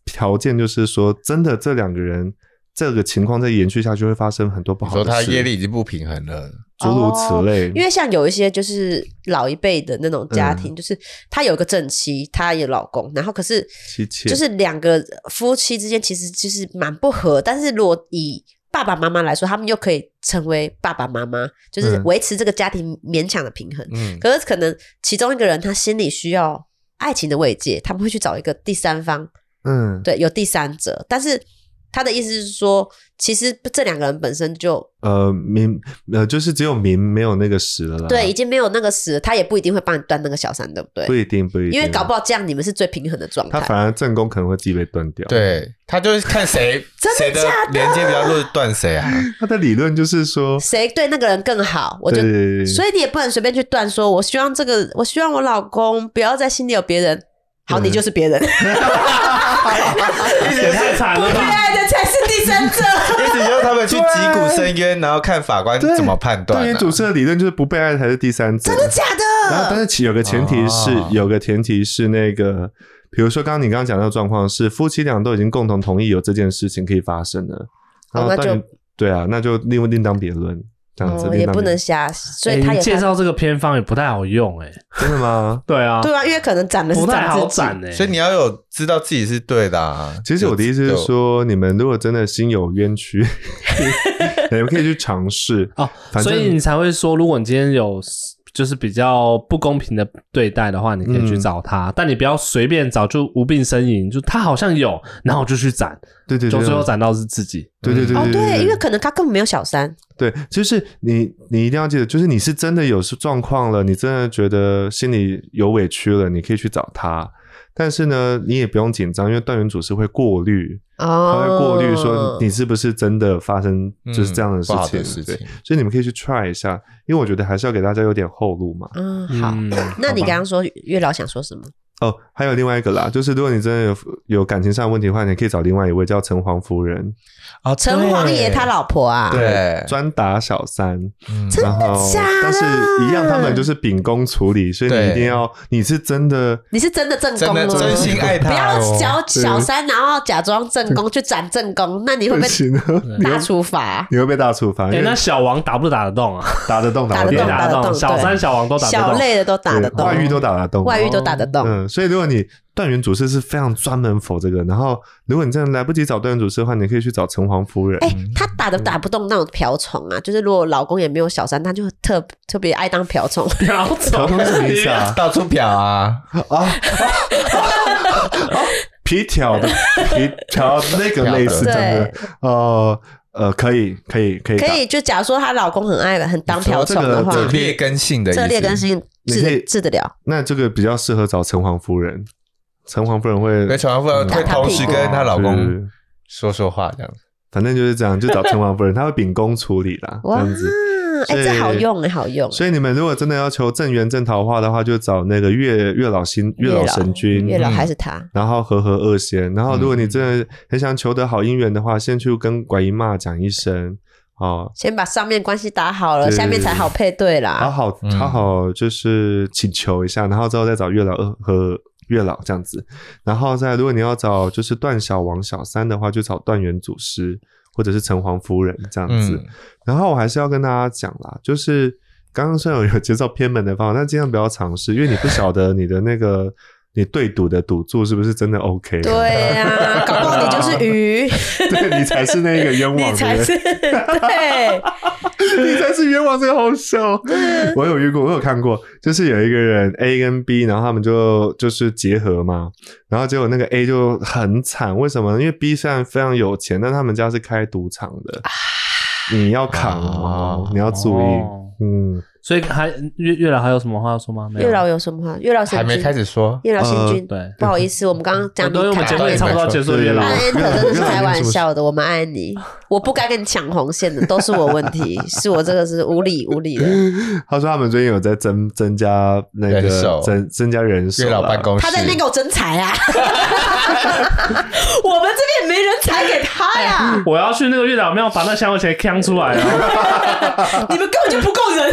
条件就是说，真的这两个人这个情况再延续下去，会发生很多不好的事。 你说他业力已经不平衡了， 诸如此类。 哦、因为像有一些就是老一辈的那种家庭，嗯、就是他有个正妻，他有老公，然后可是就是两个夫妻之间其实就是蛮不合，但是如果以爸爸妈妈来说，他们又可以成为爸爸妈妈，就是维持这个家庭勉强的平衡。嗯，可是可能其中一个人他心里需要爱情的慰藉，他们会去找一个第三方。嗯，对，有第三者，但是他的意思是说，其实这两个人本身就呃名呃就是只有名没有那个实了啦。 对，已经没有那个实了，他也不一定会帮你断那个小三，对不对？ 不一定，不一定， 因为搞不好这样你们是最平衡的状态。 他反而正宫可能会自己被断掉。 对，他就是看谁谁的连接比较弱，断谁啊。 他的理论就是说， 谁对那个人更好，我就所以你也不能随便去断说，我希望这个，我希望我老公不要在心里有别人。好，你就是别人。 也太惨了吧！ 不被爱的才是第三者。 意思就是他们去击鼓申冤，然后看法官怎么判断、啊。 对，主持的理论就是不被爱才是第三者。 真的假的？ 然后，但是有个前提是，哦、有个前提是那个，比如说刚刚你刚刚讲到的状况是，夫妻俩都已经共同同意有这件事情可以发生了，然后、哦、那就对啊，那就另另当别论。这样子、 哦、也不能瞎，所以他也、 欸、介绍这个偏方也不太好用哎、欸， 真的吗？ 对啊， 对啊，因为可能斩的是不太好斩哎、欸， 所以你要有知道自己是对的啊。 其实我的意思是说，你们如果真的心有冤屈，你们可以去尝试哦。所以你才会说，如果你今天有就是比较不公平的对待的话，你可以去找他，嗯、但你不要随便找，就无病呻吟，就他好像有，然后就去斩， 对对对， 就最后斩到是自己， 对对对对哦对，因为可能他根本没有小三， 对，就是你你一定要记得，就是你是真的有状况了，你真的觉得心里有委屈了，你可以去找他。但是呢，你也不用紧张，因为断缘组是会过滤，哦、他会过滤说你是不是真的发生就是这样的事情，嗯、不好的事情，对，所以你们可以去 try 一下，因为我觉得还是要给大家有点后路嘛。 嗯，好，嗯、那你刚刚说月老想说什么？ 哦，还有另外一个啦，就是如果你真的有有感情上的问题的话，你可以找另外一位叫城隍夫人。 哦， 城隍爷他老婆啊， 对，专打小三， 嗯、真的假的？ 但是一样，他们就是秉公处理，所以你一定要，你是真的， 你是真的正宫了， 真心爱他、哦， 不要教小三，然后假装正宫去斩正宫，那你会被大处罚， 你会被大处罚。 哎、欸，那小王打不打得动啊？ 打得动， 打得动，打得动， 小三、小王都打得动， 小类的都打得动， 外遇都打得动， 外遇都打得动。 嗯，所以如果你断缘主事是非常专门否这个，然后如果你真的来不及找断缘主事的话，你可以去找城隍夫人。 哎、欸，他打的打不动那种瓢虫啊，就是如果老公也没有小三，他就特特别爱当瓢虫。 瓢虫是什么意思啊？ 到处瓢啊啊！ 皮条的皮条那个类似这样的呃。呃，可以，可以，可以， 可以。就假如说她老公很爱很当瓢虫的话， 这个劣根性的意思， 这劣根性治得治得了。 那这个比较适合找城隍夫人，城隍夫人会， 对，城隍夫人会同时跟她老公说说话，这样子。 反正就是这样，就找城隍夫人，她会秉公处理啦，这样子。 哎、欸，这好用哎，好用。 所以你们如果真的要求正缘正桃花的话，就找那个月月老星月老神君， 月老还是他。 然后和合二仙，然后如果你真的很想求得好姻缘的话，先去跟拐姨妈讲一声哦， 先把上面关系打好了，下面才好配对啦。 好好好好，就是请求一下，然后之后再找月老二和月老这样子，然后再如果你要找就是断小王小三的话，就找断缘祖师。或者是城隍夫人这样子、嗯，然后我还是要跟大家讲啦，就是刚刚虽然有介绍偏门的方法，但尽量不要尝试，因为你不晓得你的那个你对赌的赌注是不是真的 OK。 对啊，搞不好你就是鱼， 对，你才是那个冤枉的人， 你才是对， 你才是冤枉，这个好笑。我有遇过，我有看过，就是有一个人 A 跟 B， 然后他们就就是结合嘛。然后结果那个 A 就很惨，为什么呢？因为 B 虽然非常有钱，但他们家是开赌场的，啊、你要扛哦，哦你要注意，哦、嗯。 所以还月月老还有什么话要说吗？没有。 月老有什么话？月老还没开始说。 月老星君、 呃，对， 不好意思，我们刚刚讲你， 对，我们节目也差不多结束了。月老， 安安特真的是开玩笑的，我们爱你，我不该跟你抢红线的，都是我问题，是我这个是无理无理的。 他说他们最近有在增增加那个增增加人手， 月老办公室， 他在那边给我征才啊！我们这边没人才给他呀、 欸！我要去那个月老庙把那香油钱扛出来啊！ 你们根本就不够人。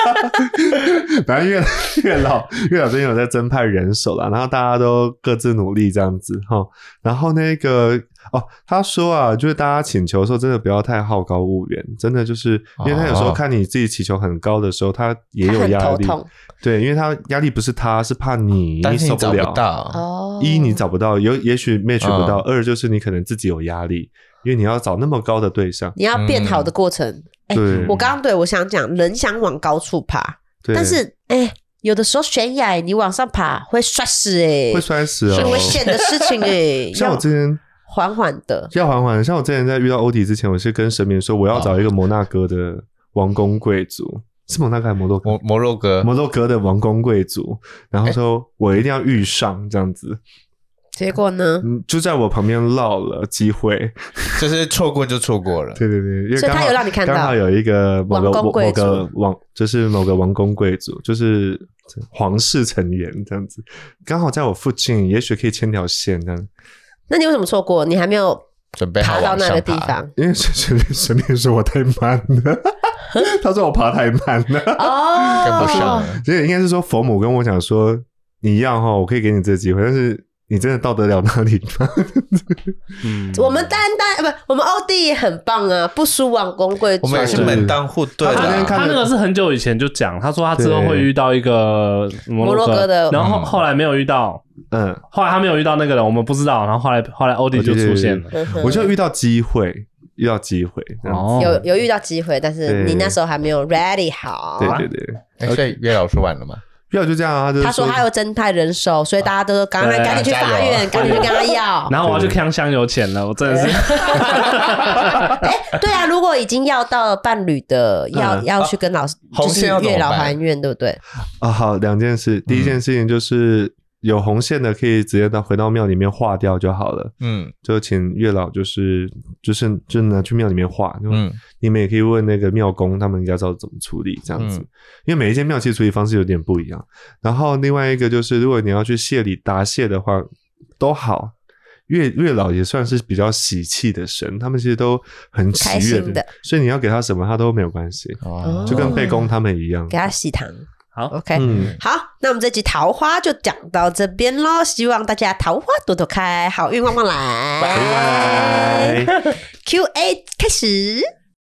反正月月老月老最近有在增派人手啦，然后大家都各自努力这样子齁。然后那个哦，他说啊，就是大家请求的时候真的不要太好高骛远，真的就是因为他有时候看你自己祈求很高的时候，他也有压力。对，因为他压力不是他，是怕你但是你受不了。 找不到哦， 一你找不到，有也许 match 不到；嗯、二就是你可能自己有压力，因为你要找那么高的对象， 你要变好的过程。嗯欸、 对， 我刚刚对我想讲，人想往高处爬，但是哎、欸，有的时候悬崖你往上爬会摔死哎、欸， 会摔死哦， 很危险的事情哎、欸。 像我之前缓缓的， 要缓缓的。像我之前在遇到欧迪之前，我是跟神明说，我要找一个摩纳哥的王公贵族。哦是摩纳哥还是摩洛哥？ 摩摩洛哥， 摩洛哥的王公贵族，然后说我一定要遇上这样子。 结果呢？ 嗯，就在我旁边落了机会， 就是错过就错过了。 对对对，因为所以他有让你看到， 刚好有一个某个王公贵族某个王，就是某个王公贵族，就是皇室成员这样子，刚好在我附近，也许可以牵条线这样。 那你为什么错过？你还没有准备爬到那个地方？ 因为神神明说我太慢了。他说我爬太慢了， 哦， 跟不上了。 所以应该是说佛母跟我讲说，你一样哈，我可以给你这个机会，但是你真的到得了那里吗？ 嗯，我们丹丹不，我们欧弟也很棒啊，不输王公贵族， 我们也是门当户对、啊。 他昨天看他那个是很久以前就讲，他说他之后会遇到一个摩洛哥的，然后后来没有遇到。嗯，后来他没有遇到那个人，我们不知道。然后后来后来欧弟就出现了， 对对对，我就遇到机会。遇到机会， 哦，有有遇到机会，但是你那时候还没有 ready 好。 对对对， 欸、所以月老说完了吗？ 月老就这样啊，他, 他说他有增派人手，所以大家都赶快赶紧去法院，赶紧去跟他要。 然后我要去扛香油钱了，我真的是。 哎、欸，对啊，如果已经要到伴侣的，要、嗯、要去跟老师，就是月老还愿，对不对？ 啊，好，两件事，第一件事情就是。嗯有红线的可以直接到回到庙里面化掉就好了，嗯，就请月老就是就是就拿去庙里面化，嗯，你们也可以问那个庙公，他们应该知道怎么处理这样子，嗯、因为每一间庙其实处理方式有点不一样。然后另外一个就是，如果你要去谢礼答谢的话，都好，月月老也算是比较喜气的神，他们其实都很喜悦 的, 的，所以你要给他什么他都没有关系，哦，就跟贝公他们一样， 给他喜糖。 好 ，OK，嗯、好，那我们这集桃花就讲到这边咯，希望大家桃花朵朵开，好运旺旺来。拜拜 Q A 开始。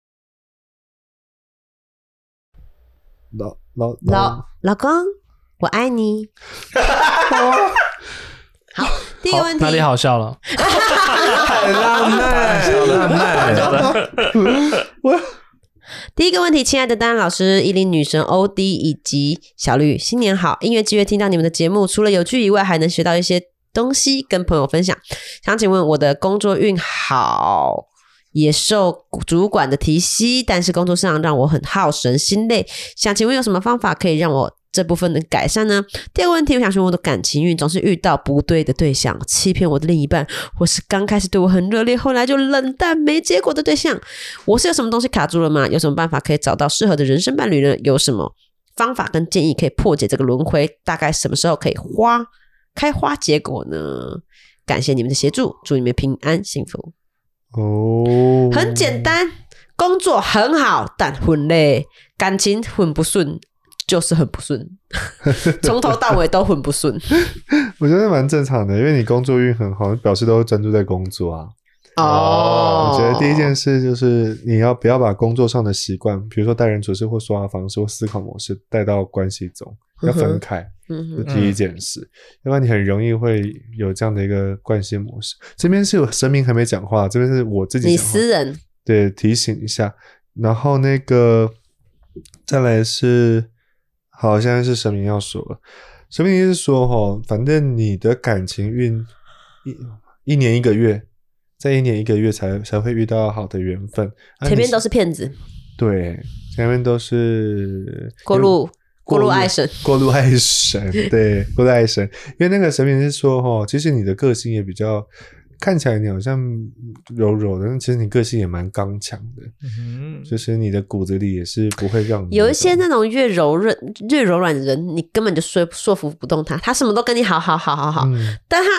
老老老老公，我爱你。好，第一个问题哪里好笑了？ 很浪漫，好浪漫。 我。 第一个问题，亲爱的丹丹老师、依林女神欧弟以及小绿，新年好！因为机会听到你们的节目，除了有趣以外，还能学到一些东西跟朋友分享。想请问，我的工作运好，也受主管的提携，但是工作上让我很耗神心累。想请问有什么方法可以让我这部分的改善呢？第二个问题，我想说我的感情运总是遇到不对的对象，欺骗我的另一半，或是刚开始对我很热烈，后来就冷淡没结果的对象，我是有什么东西卡住了吗？有什么办法可以找到适合的人生伴侣呢？有什么方法跟建议可以破解这个轮回？大概什么时候可以花开花结果呢？感谢你们的协助，祝你们平安幸福。 哦， 很简单，工作很好，但很累，感情很不顺。就是很不顺，从头到尾都很不顺。 我觉得蛮正常的，因为你工作运很好，表示都专注在工作啊。 哦， 我觉得第一件事就是你要不要把工作上的习惯，比如说待人处事或说话方式或思考模式带到关系中，要分开， 嗯、 这第一件事，嗯、要不然你很容易会有这样的一个惯性模式。这边是有神明还没讲话，这边是我自己讲话， 你私人对提醒一下，然后那个再来是。好，现在是神明要说了。神明是说齁，反正你的感情运一一年一个月，在一年一个月才才会遇到好的缘分。啊、 前面都是骗子， 对，前面都是过路过路爱神， 过路爱神，对，过路爱神。因为那个神明是说齁，其实你的个性也比较。看起来你好像柔柔的，但其实你个性也蛮刚强的，嗯，就是你的骨子里也是不会让你有一些那种越柔韧越柔软的人，你根本就说说服不动他，他什么都跟你好好好好好，嗯、但他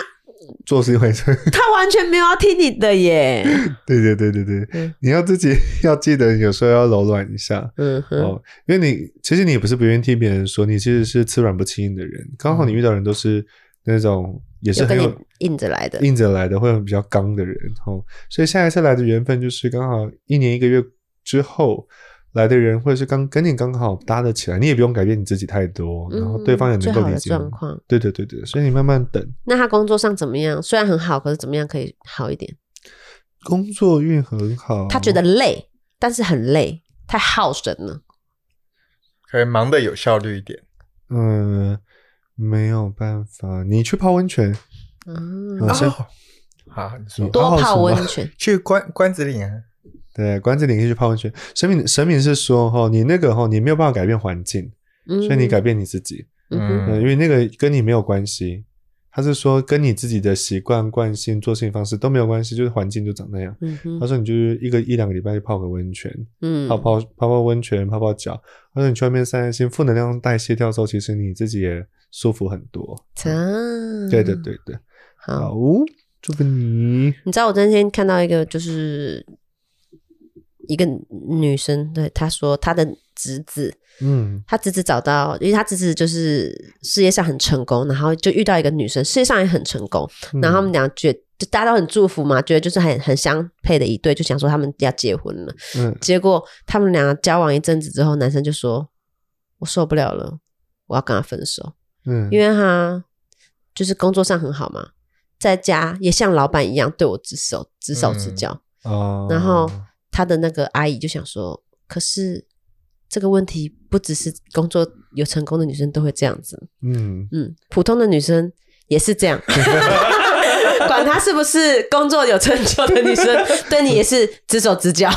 做事会做， 他完全没有要听你的耶。 对对对对对，嗯、你要自己要记得，有时候要柔软一下。嗯哼，哦，因为你其实你不是不愿意听别人说，你其实是吃软不吃硬的人。刚好你遇到人都是那种也是很有硬着来的， 硬着来的，会比较刚的人。哦，所以下一次来的缘分就是刚好一年一个月之后。来的人会是刚跟你刚好搭得起来，你也不用改变你自己太多，嗯、然后对方也能够理解状况。 对对对对，所以你慢慢等。 那他工作上怎么样？虽然很好，可是怎么样可以好一点？ 工作运很好， 他觉得累，但是很累，太耗神了。 可以忙得有效率一点。 嗯，没有办法，你去泡温泉。 嗯， 哦、 好，你说多泡温泉， 去关关子岭啊。 对，关子岭可以去泡温泉。神明神明是说齁，你那个齁，你没有办法改变环境，嗯、所以你改变你自己。嗯、呃，因为那个跟你没有关系，他是说跟你自己的习惯惯性做事情方式都没有关系，就是环境就长那样。嗯、他说你就是一个一两个礼拜去泡个温泉，嗯，泡泡泡泡温泉，泡泡脚。他说你去外面散散心，负能量代谢掉之后，其实你自己也舒服很多。 啊， 对对对对，好，好祝福你。 你知道我今天看到一个就是一个女生，对她说她的侄子，嗯，她侄子找到，因为她侄子就是事业上很成功，然后就遇到一个女生，事业上也很成功，嗯、然后他们俩觉得就大家都很祝福嘛，觉得就是很很相配的一对，就想说他们要结婚了。嗯，结果他们俩交往一阵子之后，男生就说：“我受不了了，我要跟他分手。”嗯，因为他就是工作上很好嘛。在家也像老板一样对我指手指手指教、嗯哦、然后他的那个阿姨就想说，可是这个问题不只是工作有成功的女生都会这样子，嗯嗯，普通的女生也是这样管她是不是工作有成就的女生对你也是指手指教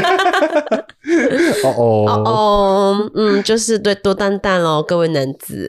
哦哦哦哦，嗯，就是对，多担待咯，各位男子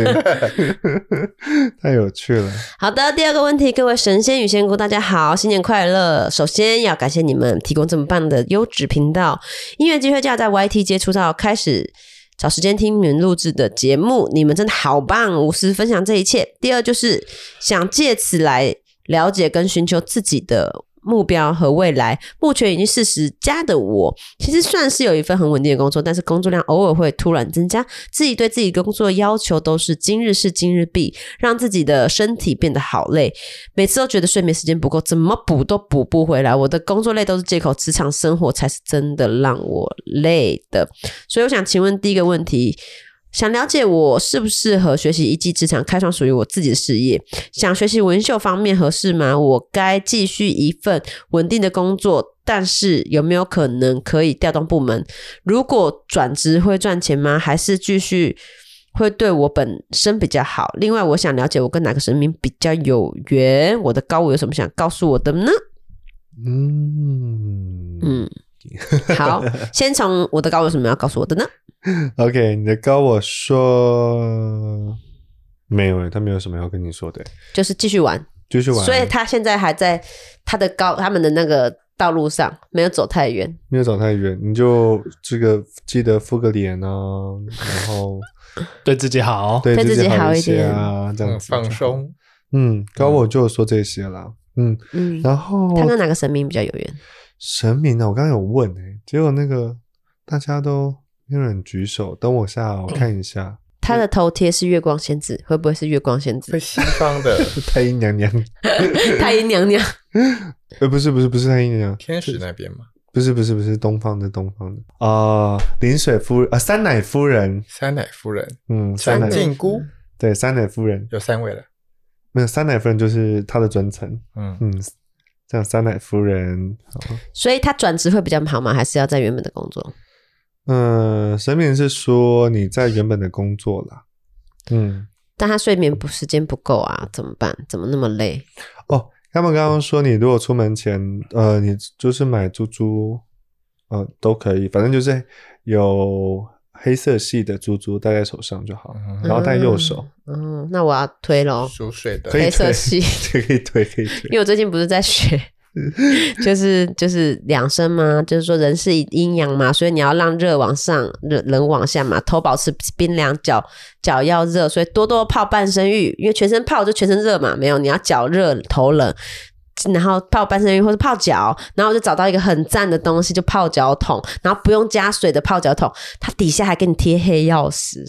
太有趣了。 好的，第二个问题，各位神仙与仙姑大家好，新年快乐。首先要感谢你们提供这么棒的优质频道，因为机会就要在 Y T 接触到开始找时间听你们录制的节目，你们真的好棒，无私分享这一切。第二就是想借此来了解跟寻求自己的目标和未来。目前已经四十加的我，其实算是有一份很稳定的工作，但是工作量偶尔会突然增加，自己对自己工作的要求都是今日事今日毕，让自己的身体变得好累，每次都觉得睡眠时间不够，怎么补都补不回来。我的工作累都是借口，职场生活才是真的让我累的。所以我想请问第一个问题，想了解我适不适合学习一技之长，开创属于我自己的事业。想学习文秀方面合适吗？我该继续一份稳定的工作，但是有没有可能可以调动部门？如果转职会赚钱吗？还是继续会对我本身比较好？另外我想了解我跟哪个神明比较有缘，我的高我有什么想告诉我的呢？嗯嗯，好，先从我的高我有什么要告诉我的呢 ？OK， 你的高我说没有，他没有什么要跟你说的， 就是继续玩， 继续玩。 所以他现在还在他的高他们的那个道路上，没有走太远， 没有走太远。你就这个记得敷个脸啊，然后对自己好， 对自己好一些啊，这样子放松。 嗯，高我就说这些啦。嗯嗯，然后他跟哪个神明比较有缘？ 神明呢？我刚刚有问诶、欸，结果那个大家都没有人举手，等我下我看一下。 他的头贴是月光仙子，会不会是月光仙子？ 是西方的太阴娘娘， 太阴娘娘， 呃，不是不是不是太阴娘娘， 天使那边吗？ 不是不是不是东方的东方的啊，临、呃、水夫人啊、呃，三奶夫人， 三奶夫人， 嗯， 三进姑， 对，三奶夫人有三位了， 没有三奶夫人就是她的尊称，嗯嗯，这样三奶夫人， 所以他转职会比较好吗？还是要在原本的工作？ 嗯，神明是说你在原本的工作啦，嗯， 但他睡眠不时间不够啊，怎么办？怎么那么累？ 哦，他们刚刚说你如果出门前，呃，你就是买珠珠，呃，都可以，反正就是有黑色系的珠珠戴在手上就好，嗯、然后戴右手。 嗯，那我要推咯， 属水的黑色系可以推可以推， 因为我最近不是在学就是就是两升嘛，就是说人是阴阳嘛，所以你要让热往上，热冷往下嘛，头保持冰凉，脚脚要热，所以多多泡半身浴，因为全身泡就全身热嘛，没有你要脚热头冷，然后泡半身浴或是泡脚，然后我就找到一个很赞的东西，就泡脚桶，然后不用加水的泡脚桶，它底下还给你贴黑曜石，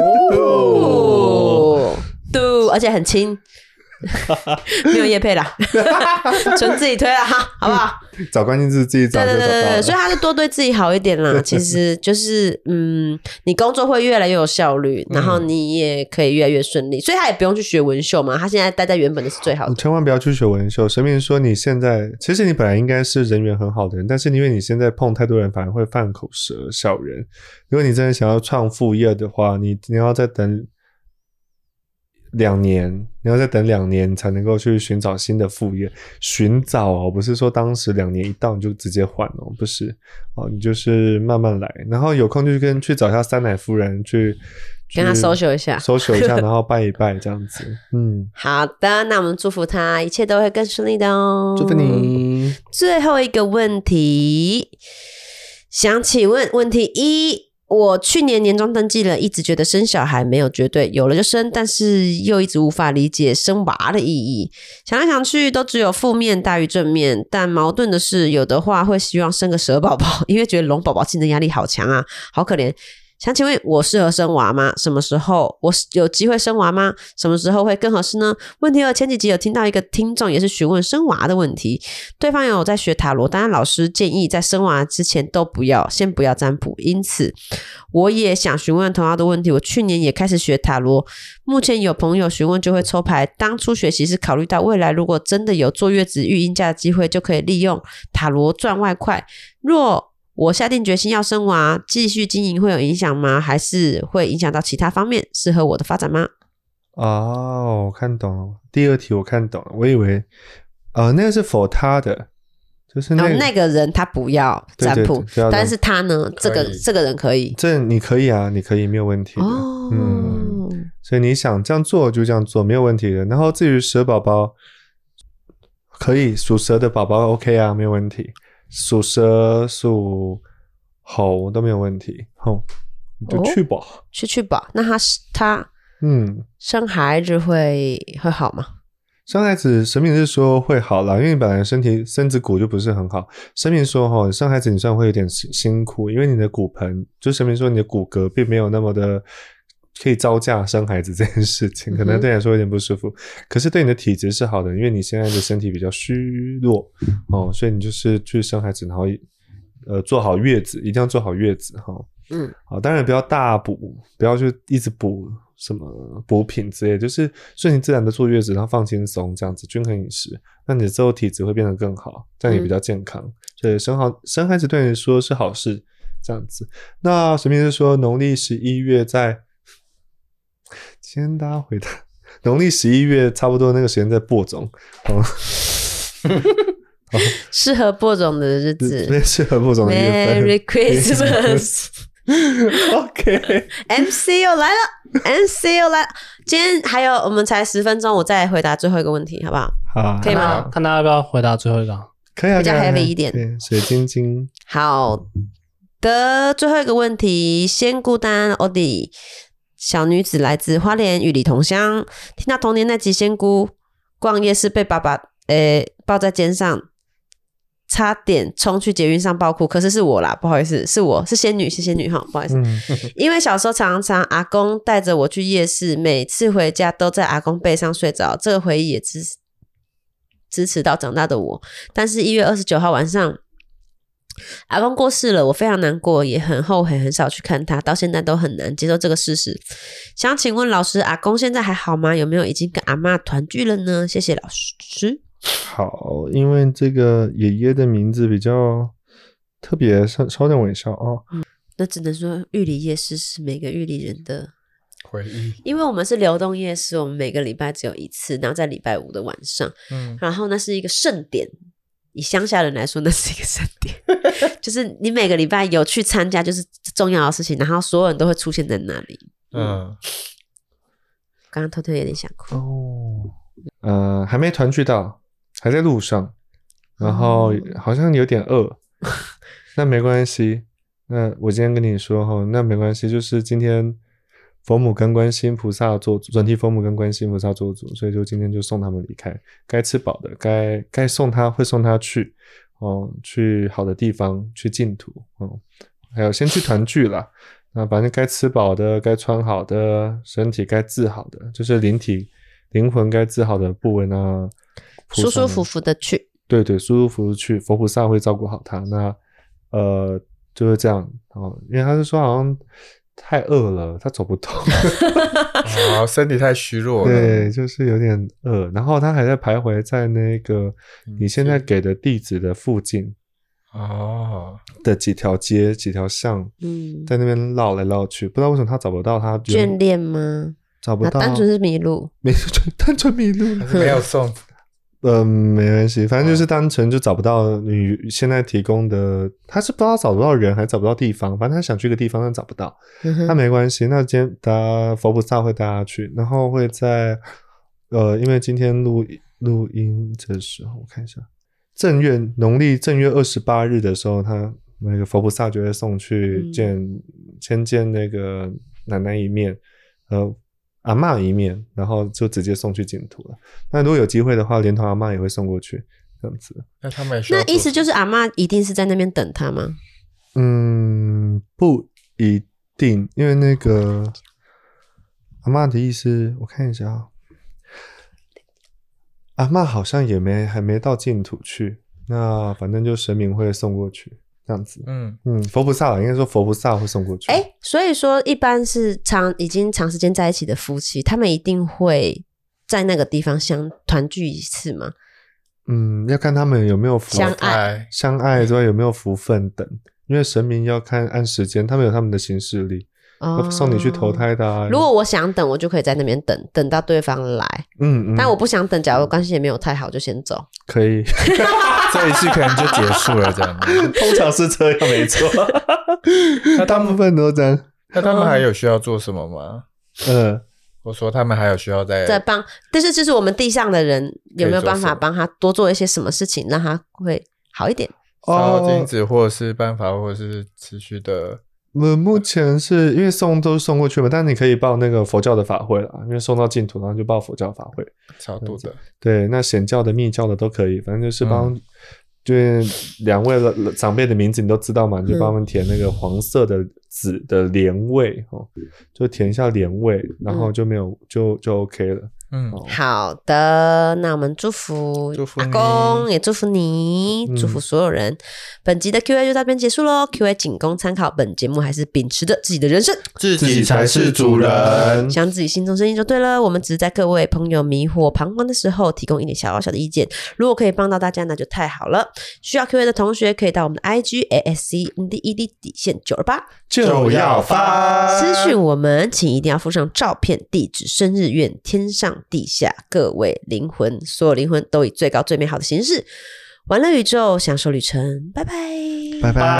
哦，对，而且很轻。没有业配啦，纯自己推啦，好不好？ 找关键字自己找就找到了。对对对对， 所以他是多对自己好一点啦。其实就是嗯，你工作会越来越有效率，然后你也可以越来越顺利。所以他也不用去学纹绣嘛，他现在待在原本的是最好的。 千万不要去学纹绣。神明说你现在其实你本来应该是人缘很好的人，但是因为你现在碰太多人，反而会犯口舌小人。如果你真的想要创副业的话，你你要再等两年，你要再等两年才能够去寻找新的副业。寻找哦，不是说当时两年一到你就直接换哦，不是哦，你就是慢慢来，然后有空就跟去找一下三奶夫人去， 跟他social一下 ，social 一下，然后拜一拜这样子。嗯， 好的，那我们祝福他一切都会更顺利的哦。 祝福你。 最后一个问题，想请问问题一。我去年年终登记了，一直觉得生小孩没有绝对，有了就生，但是又一直无法理解生娃的意义。想来想去都只有负面大于正面，但矛盾的是，有的话会希望生个蛇宝宝，因为觉得龙宝宝竞争压力好强啊，好可怜。想请问我适合生娃吗？什么时候我有机会生娃吗？什么时候会更合适呢？问题二，前几集有听到一个听众也是询问生娃的问题，对方有在学塔罗，当然老师建议在生娃之前都不要先不要占卜，因此我也想询问同样的问题。我去年也开始学塔罗，目前有朋友询问就会抽牌，当初学习是考虑到未来如果真的有坐月子育婴假的机会，就可以利用塔罗赚外快。若我下定决心要生娃，继续经营会有影响吗？还是会影响到其他方面，适合我的发展吗？ 哦，我看懂了。第二题我看懂了，我以为呃那个是否他的，就是那个、 哦、那个人他不要占卜， 对对对， 但是他呢，这个这个人可以。 这你可以啊，你可以没有问题的。 哦， 嗯，所以你想这样做就这样做，没有问题的。然后至于蛇宝宝，可以属蛇的宝宝 OK 啊，没有问题。属蛇、属猴都没有问题，吼，你就去吧， 哦、去去吧。那他他嗯， 生孩子会会好吗？ 生孩子，神明是说会好啦，因为你本来身体身子骨就不是很好。神明说哈，生孩子你虽然会有点辛苦，因为你的骨盆，就神明说你的骨骼并没有那么的可以招架生孩子这件事情，可能对你来说有点不舒服，嗯、可是对你的体质是好的，因为你现在的身体比较虚弱哦，所以你就是去生孩子，然后呃做好月子，一定要做好月子哈。嗯，好，当然不要大补，不要去一直补什么补品之类的，就是顺其自然的坐月子，然后放轻松，这样子均衡饮食，那你之后体质会变得更好，这样也比较健康。嗯、所以生好生孩子对你来说是好事，这样子。那神明是说农历十一月在。先大家回答，农历十一月差不多那个时间在播种，哦， 适合播种的日子， 对，适合播种的月份。 Merry Christmas 。OK，M C 又来了 ，M C 又来了。今天还有我们才十分钟，我再回答最后一个问题，好不好？ 好， 可以吗？ 看大家要不要回答最后一个？ 可以啊， 比较 heavy 一点。 对，水晶晶。 好的，最后一个问题，先孤单 Odi。小女子来自花莲，与你同乡。听到童年那集仙姑逛夜市被爸爸诶抱在肩上，差点冲去捷运上爆哭。可是是我啦，不好意思，是我是仙女，是仙女哈，不好意思。嗯、因为小时候常常阿公带着我去夜市，每次回家都在阿公背上睡着，这个回忆也支支持到长大的我。但是一月二十九号晚上。阿公过世了，我非常难过，也很后悔，很少去看他，到现在都很难接受这个事实。想请问老师，阿公现在还好吗？有没有已经跟阿嬷团聚了呢？谢谢老师。 好，因为这个爷爷的名字比较特别，稍稍等我一下哦。 嗯，那只能说玉里夜市是每个玉里人的回忆， 因为我们是流动夜市，我们每个礼拜只有一次，然后在礼拜五的晚上，嗯，然后那是一个盛典。以乡下人来说，那是一个盛典，就是你每个礼拜有去参加，就是重要的事情，然后所有人都会出现在那里。嗯，刚刚偷偷有点想哭。 哦，呃，还没团聚到，还在路上。 然后好像有点饿，那没关系。那我今天跟你说哈，那没关系，就是今天佛母跟观世音菩萨做主，准提佛母跟观世音菩萨做主，所以就今天就送他们离开，该吃饱的，该该送他会送他去哦，去好的地方，去净土哦，还有先去团聚啦。那反正该吃饱的，该穿好的，身体该治好的，就是灵体灵魂该治好的部位呢， 舒舒服服的去。 对对，舒舒服服去，佛菩萨会照顾好他。那呃就是这样哦，因为他是说好像太饿了，他走不动， 哦，身体太虚弱了， 对，就是有点饿。然后他还在徘徊在那个你现在给的地址的附近哦的几条街、几条巷，嗯，在那边绕来绕去，不知道为什么他找不到他眷恋吗？ 找不到， 单纯是迷路， 没单纯迷路， 没有送。 呃，没关系，反正就是单纯就找不到你现在提供的，他是不知道找不到人还找不到地方，反正他想去个地方但找不到，嗯、那没关系，那今天他佛菩萨会带他去，然后会在呃，因为今天录录音的时候，我看一下，正月农历正月二十八日的时候，他那个佛菩萨就会送去见、嗯、先见那个奶奶一面，呃。阿嬷一面，然后就直接送去净土了。那如果有机会的话，连同阿嬷也会送过去，这样子。 那他们也需要那意思就是阿嬷一定是在那边等他吗？ 嗯，不一定，因为那个阿嬷的意思，我看一下啊，阿嬷好像也没还没到净土去，那反正就神明会送过去。这样子，嗯嗯，佛菩萨啦，应该说佛菩萨会送过去。 哎、欸，所以说一般是长已经长时间在一起的夫妻，他们一定会在那个地方相团聚一次吗？ 嗯，要看他们有没有福相爱， 相爱之外有没有福分等，因为神明要看按时间，他们有他们的行事历。哦、送你去投胎的、啊。 如果我想等，我就可以在那边等，等到对方来。嗯嗯。但我不想等，假如关系也没有太好，就先走。 可以， 这一次可能就结束了，这样。 通常是这样，没错。那大部分都这样。 那他们还有需要做什么吗？嗯，我说他们还有需要在在帮，但是就是我们地上的人有没有办法帮他多做一些什么事情，让他会好一点？ 烧金子，或者是办法，或者是持续的。 呃，目前是因为送都送过去嘛，但你可以报那个佛教的法会啦，因为送到净土，然后就报佛教法会， 超度的。 对，那显教的、密教的都可以，反正就是帮，嗯、就是两位长辈的名字你都知道嘛，你就帮他们填那个黄色的纸的莲位哦，就填一下莲位，然后就没有、嗯、就就 OK 了。 嗯，好的，那我们祝福阿公，也祝福你，祝福所有人。嗯、本集的 Q A 就到这边结束咯 Q A 仅供参考，本节目还是秉持着自己的人生， 自己才是主人， 想自己心中声音就对了。我们只是在各位朋友迷惑彷徨的时候，提供一点小小的意见，如果可以帮到大家，那就太好了。需要 Q A 的同学可以到我们的 I G A S C N D E D 底线九二八就要发私讯我们，请一定要附上照片、地址、生日愿，天上地下各位灵魂，所有灵魂都以最高最美好的形式玩乐宇宙，享受旅程，拜拜， 拜拜。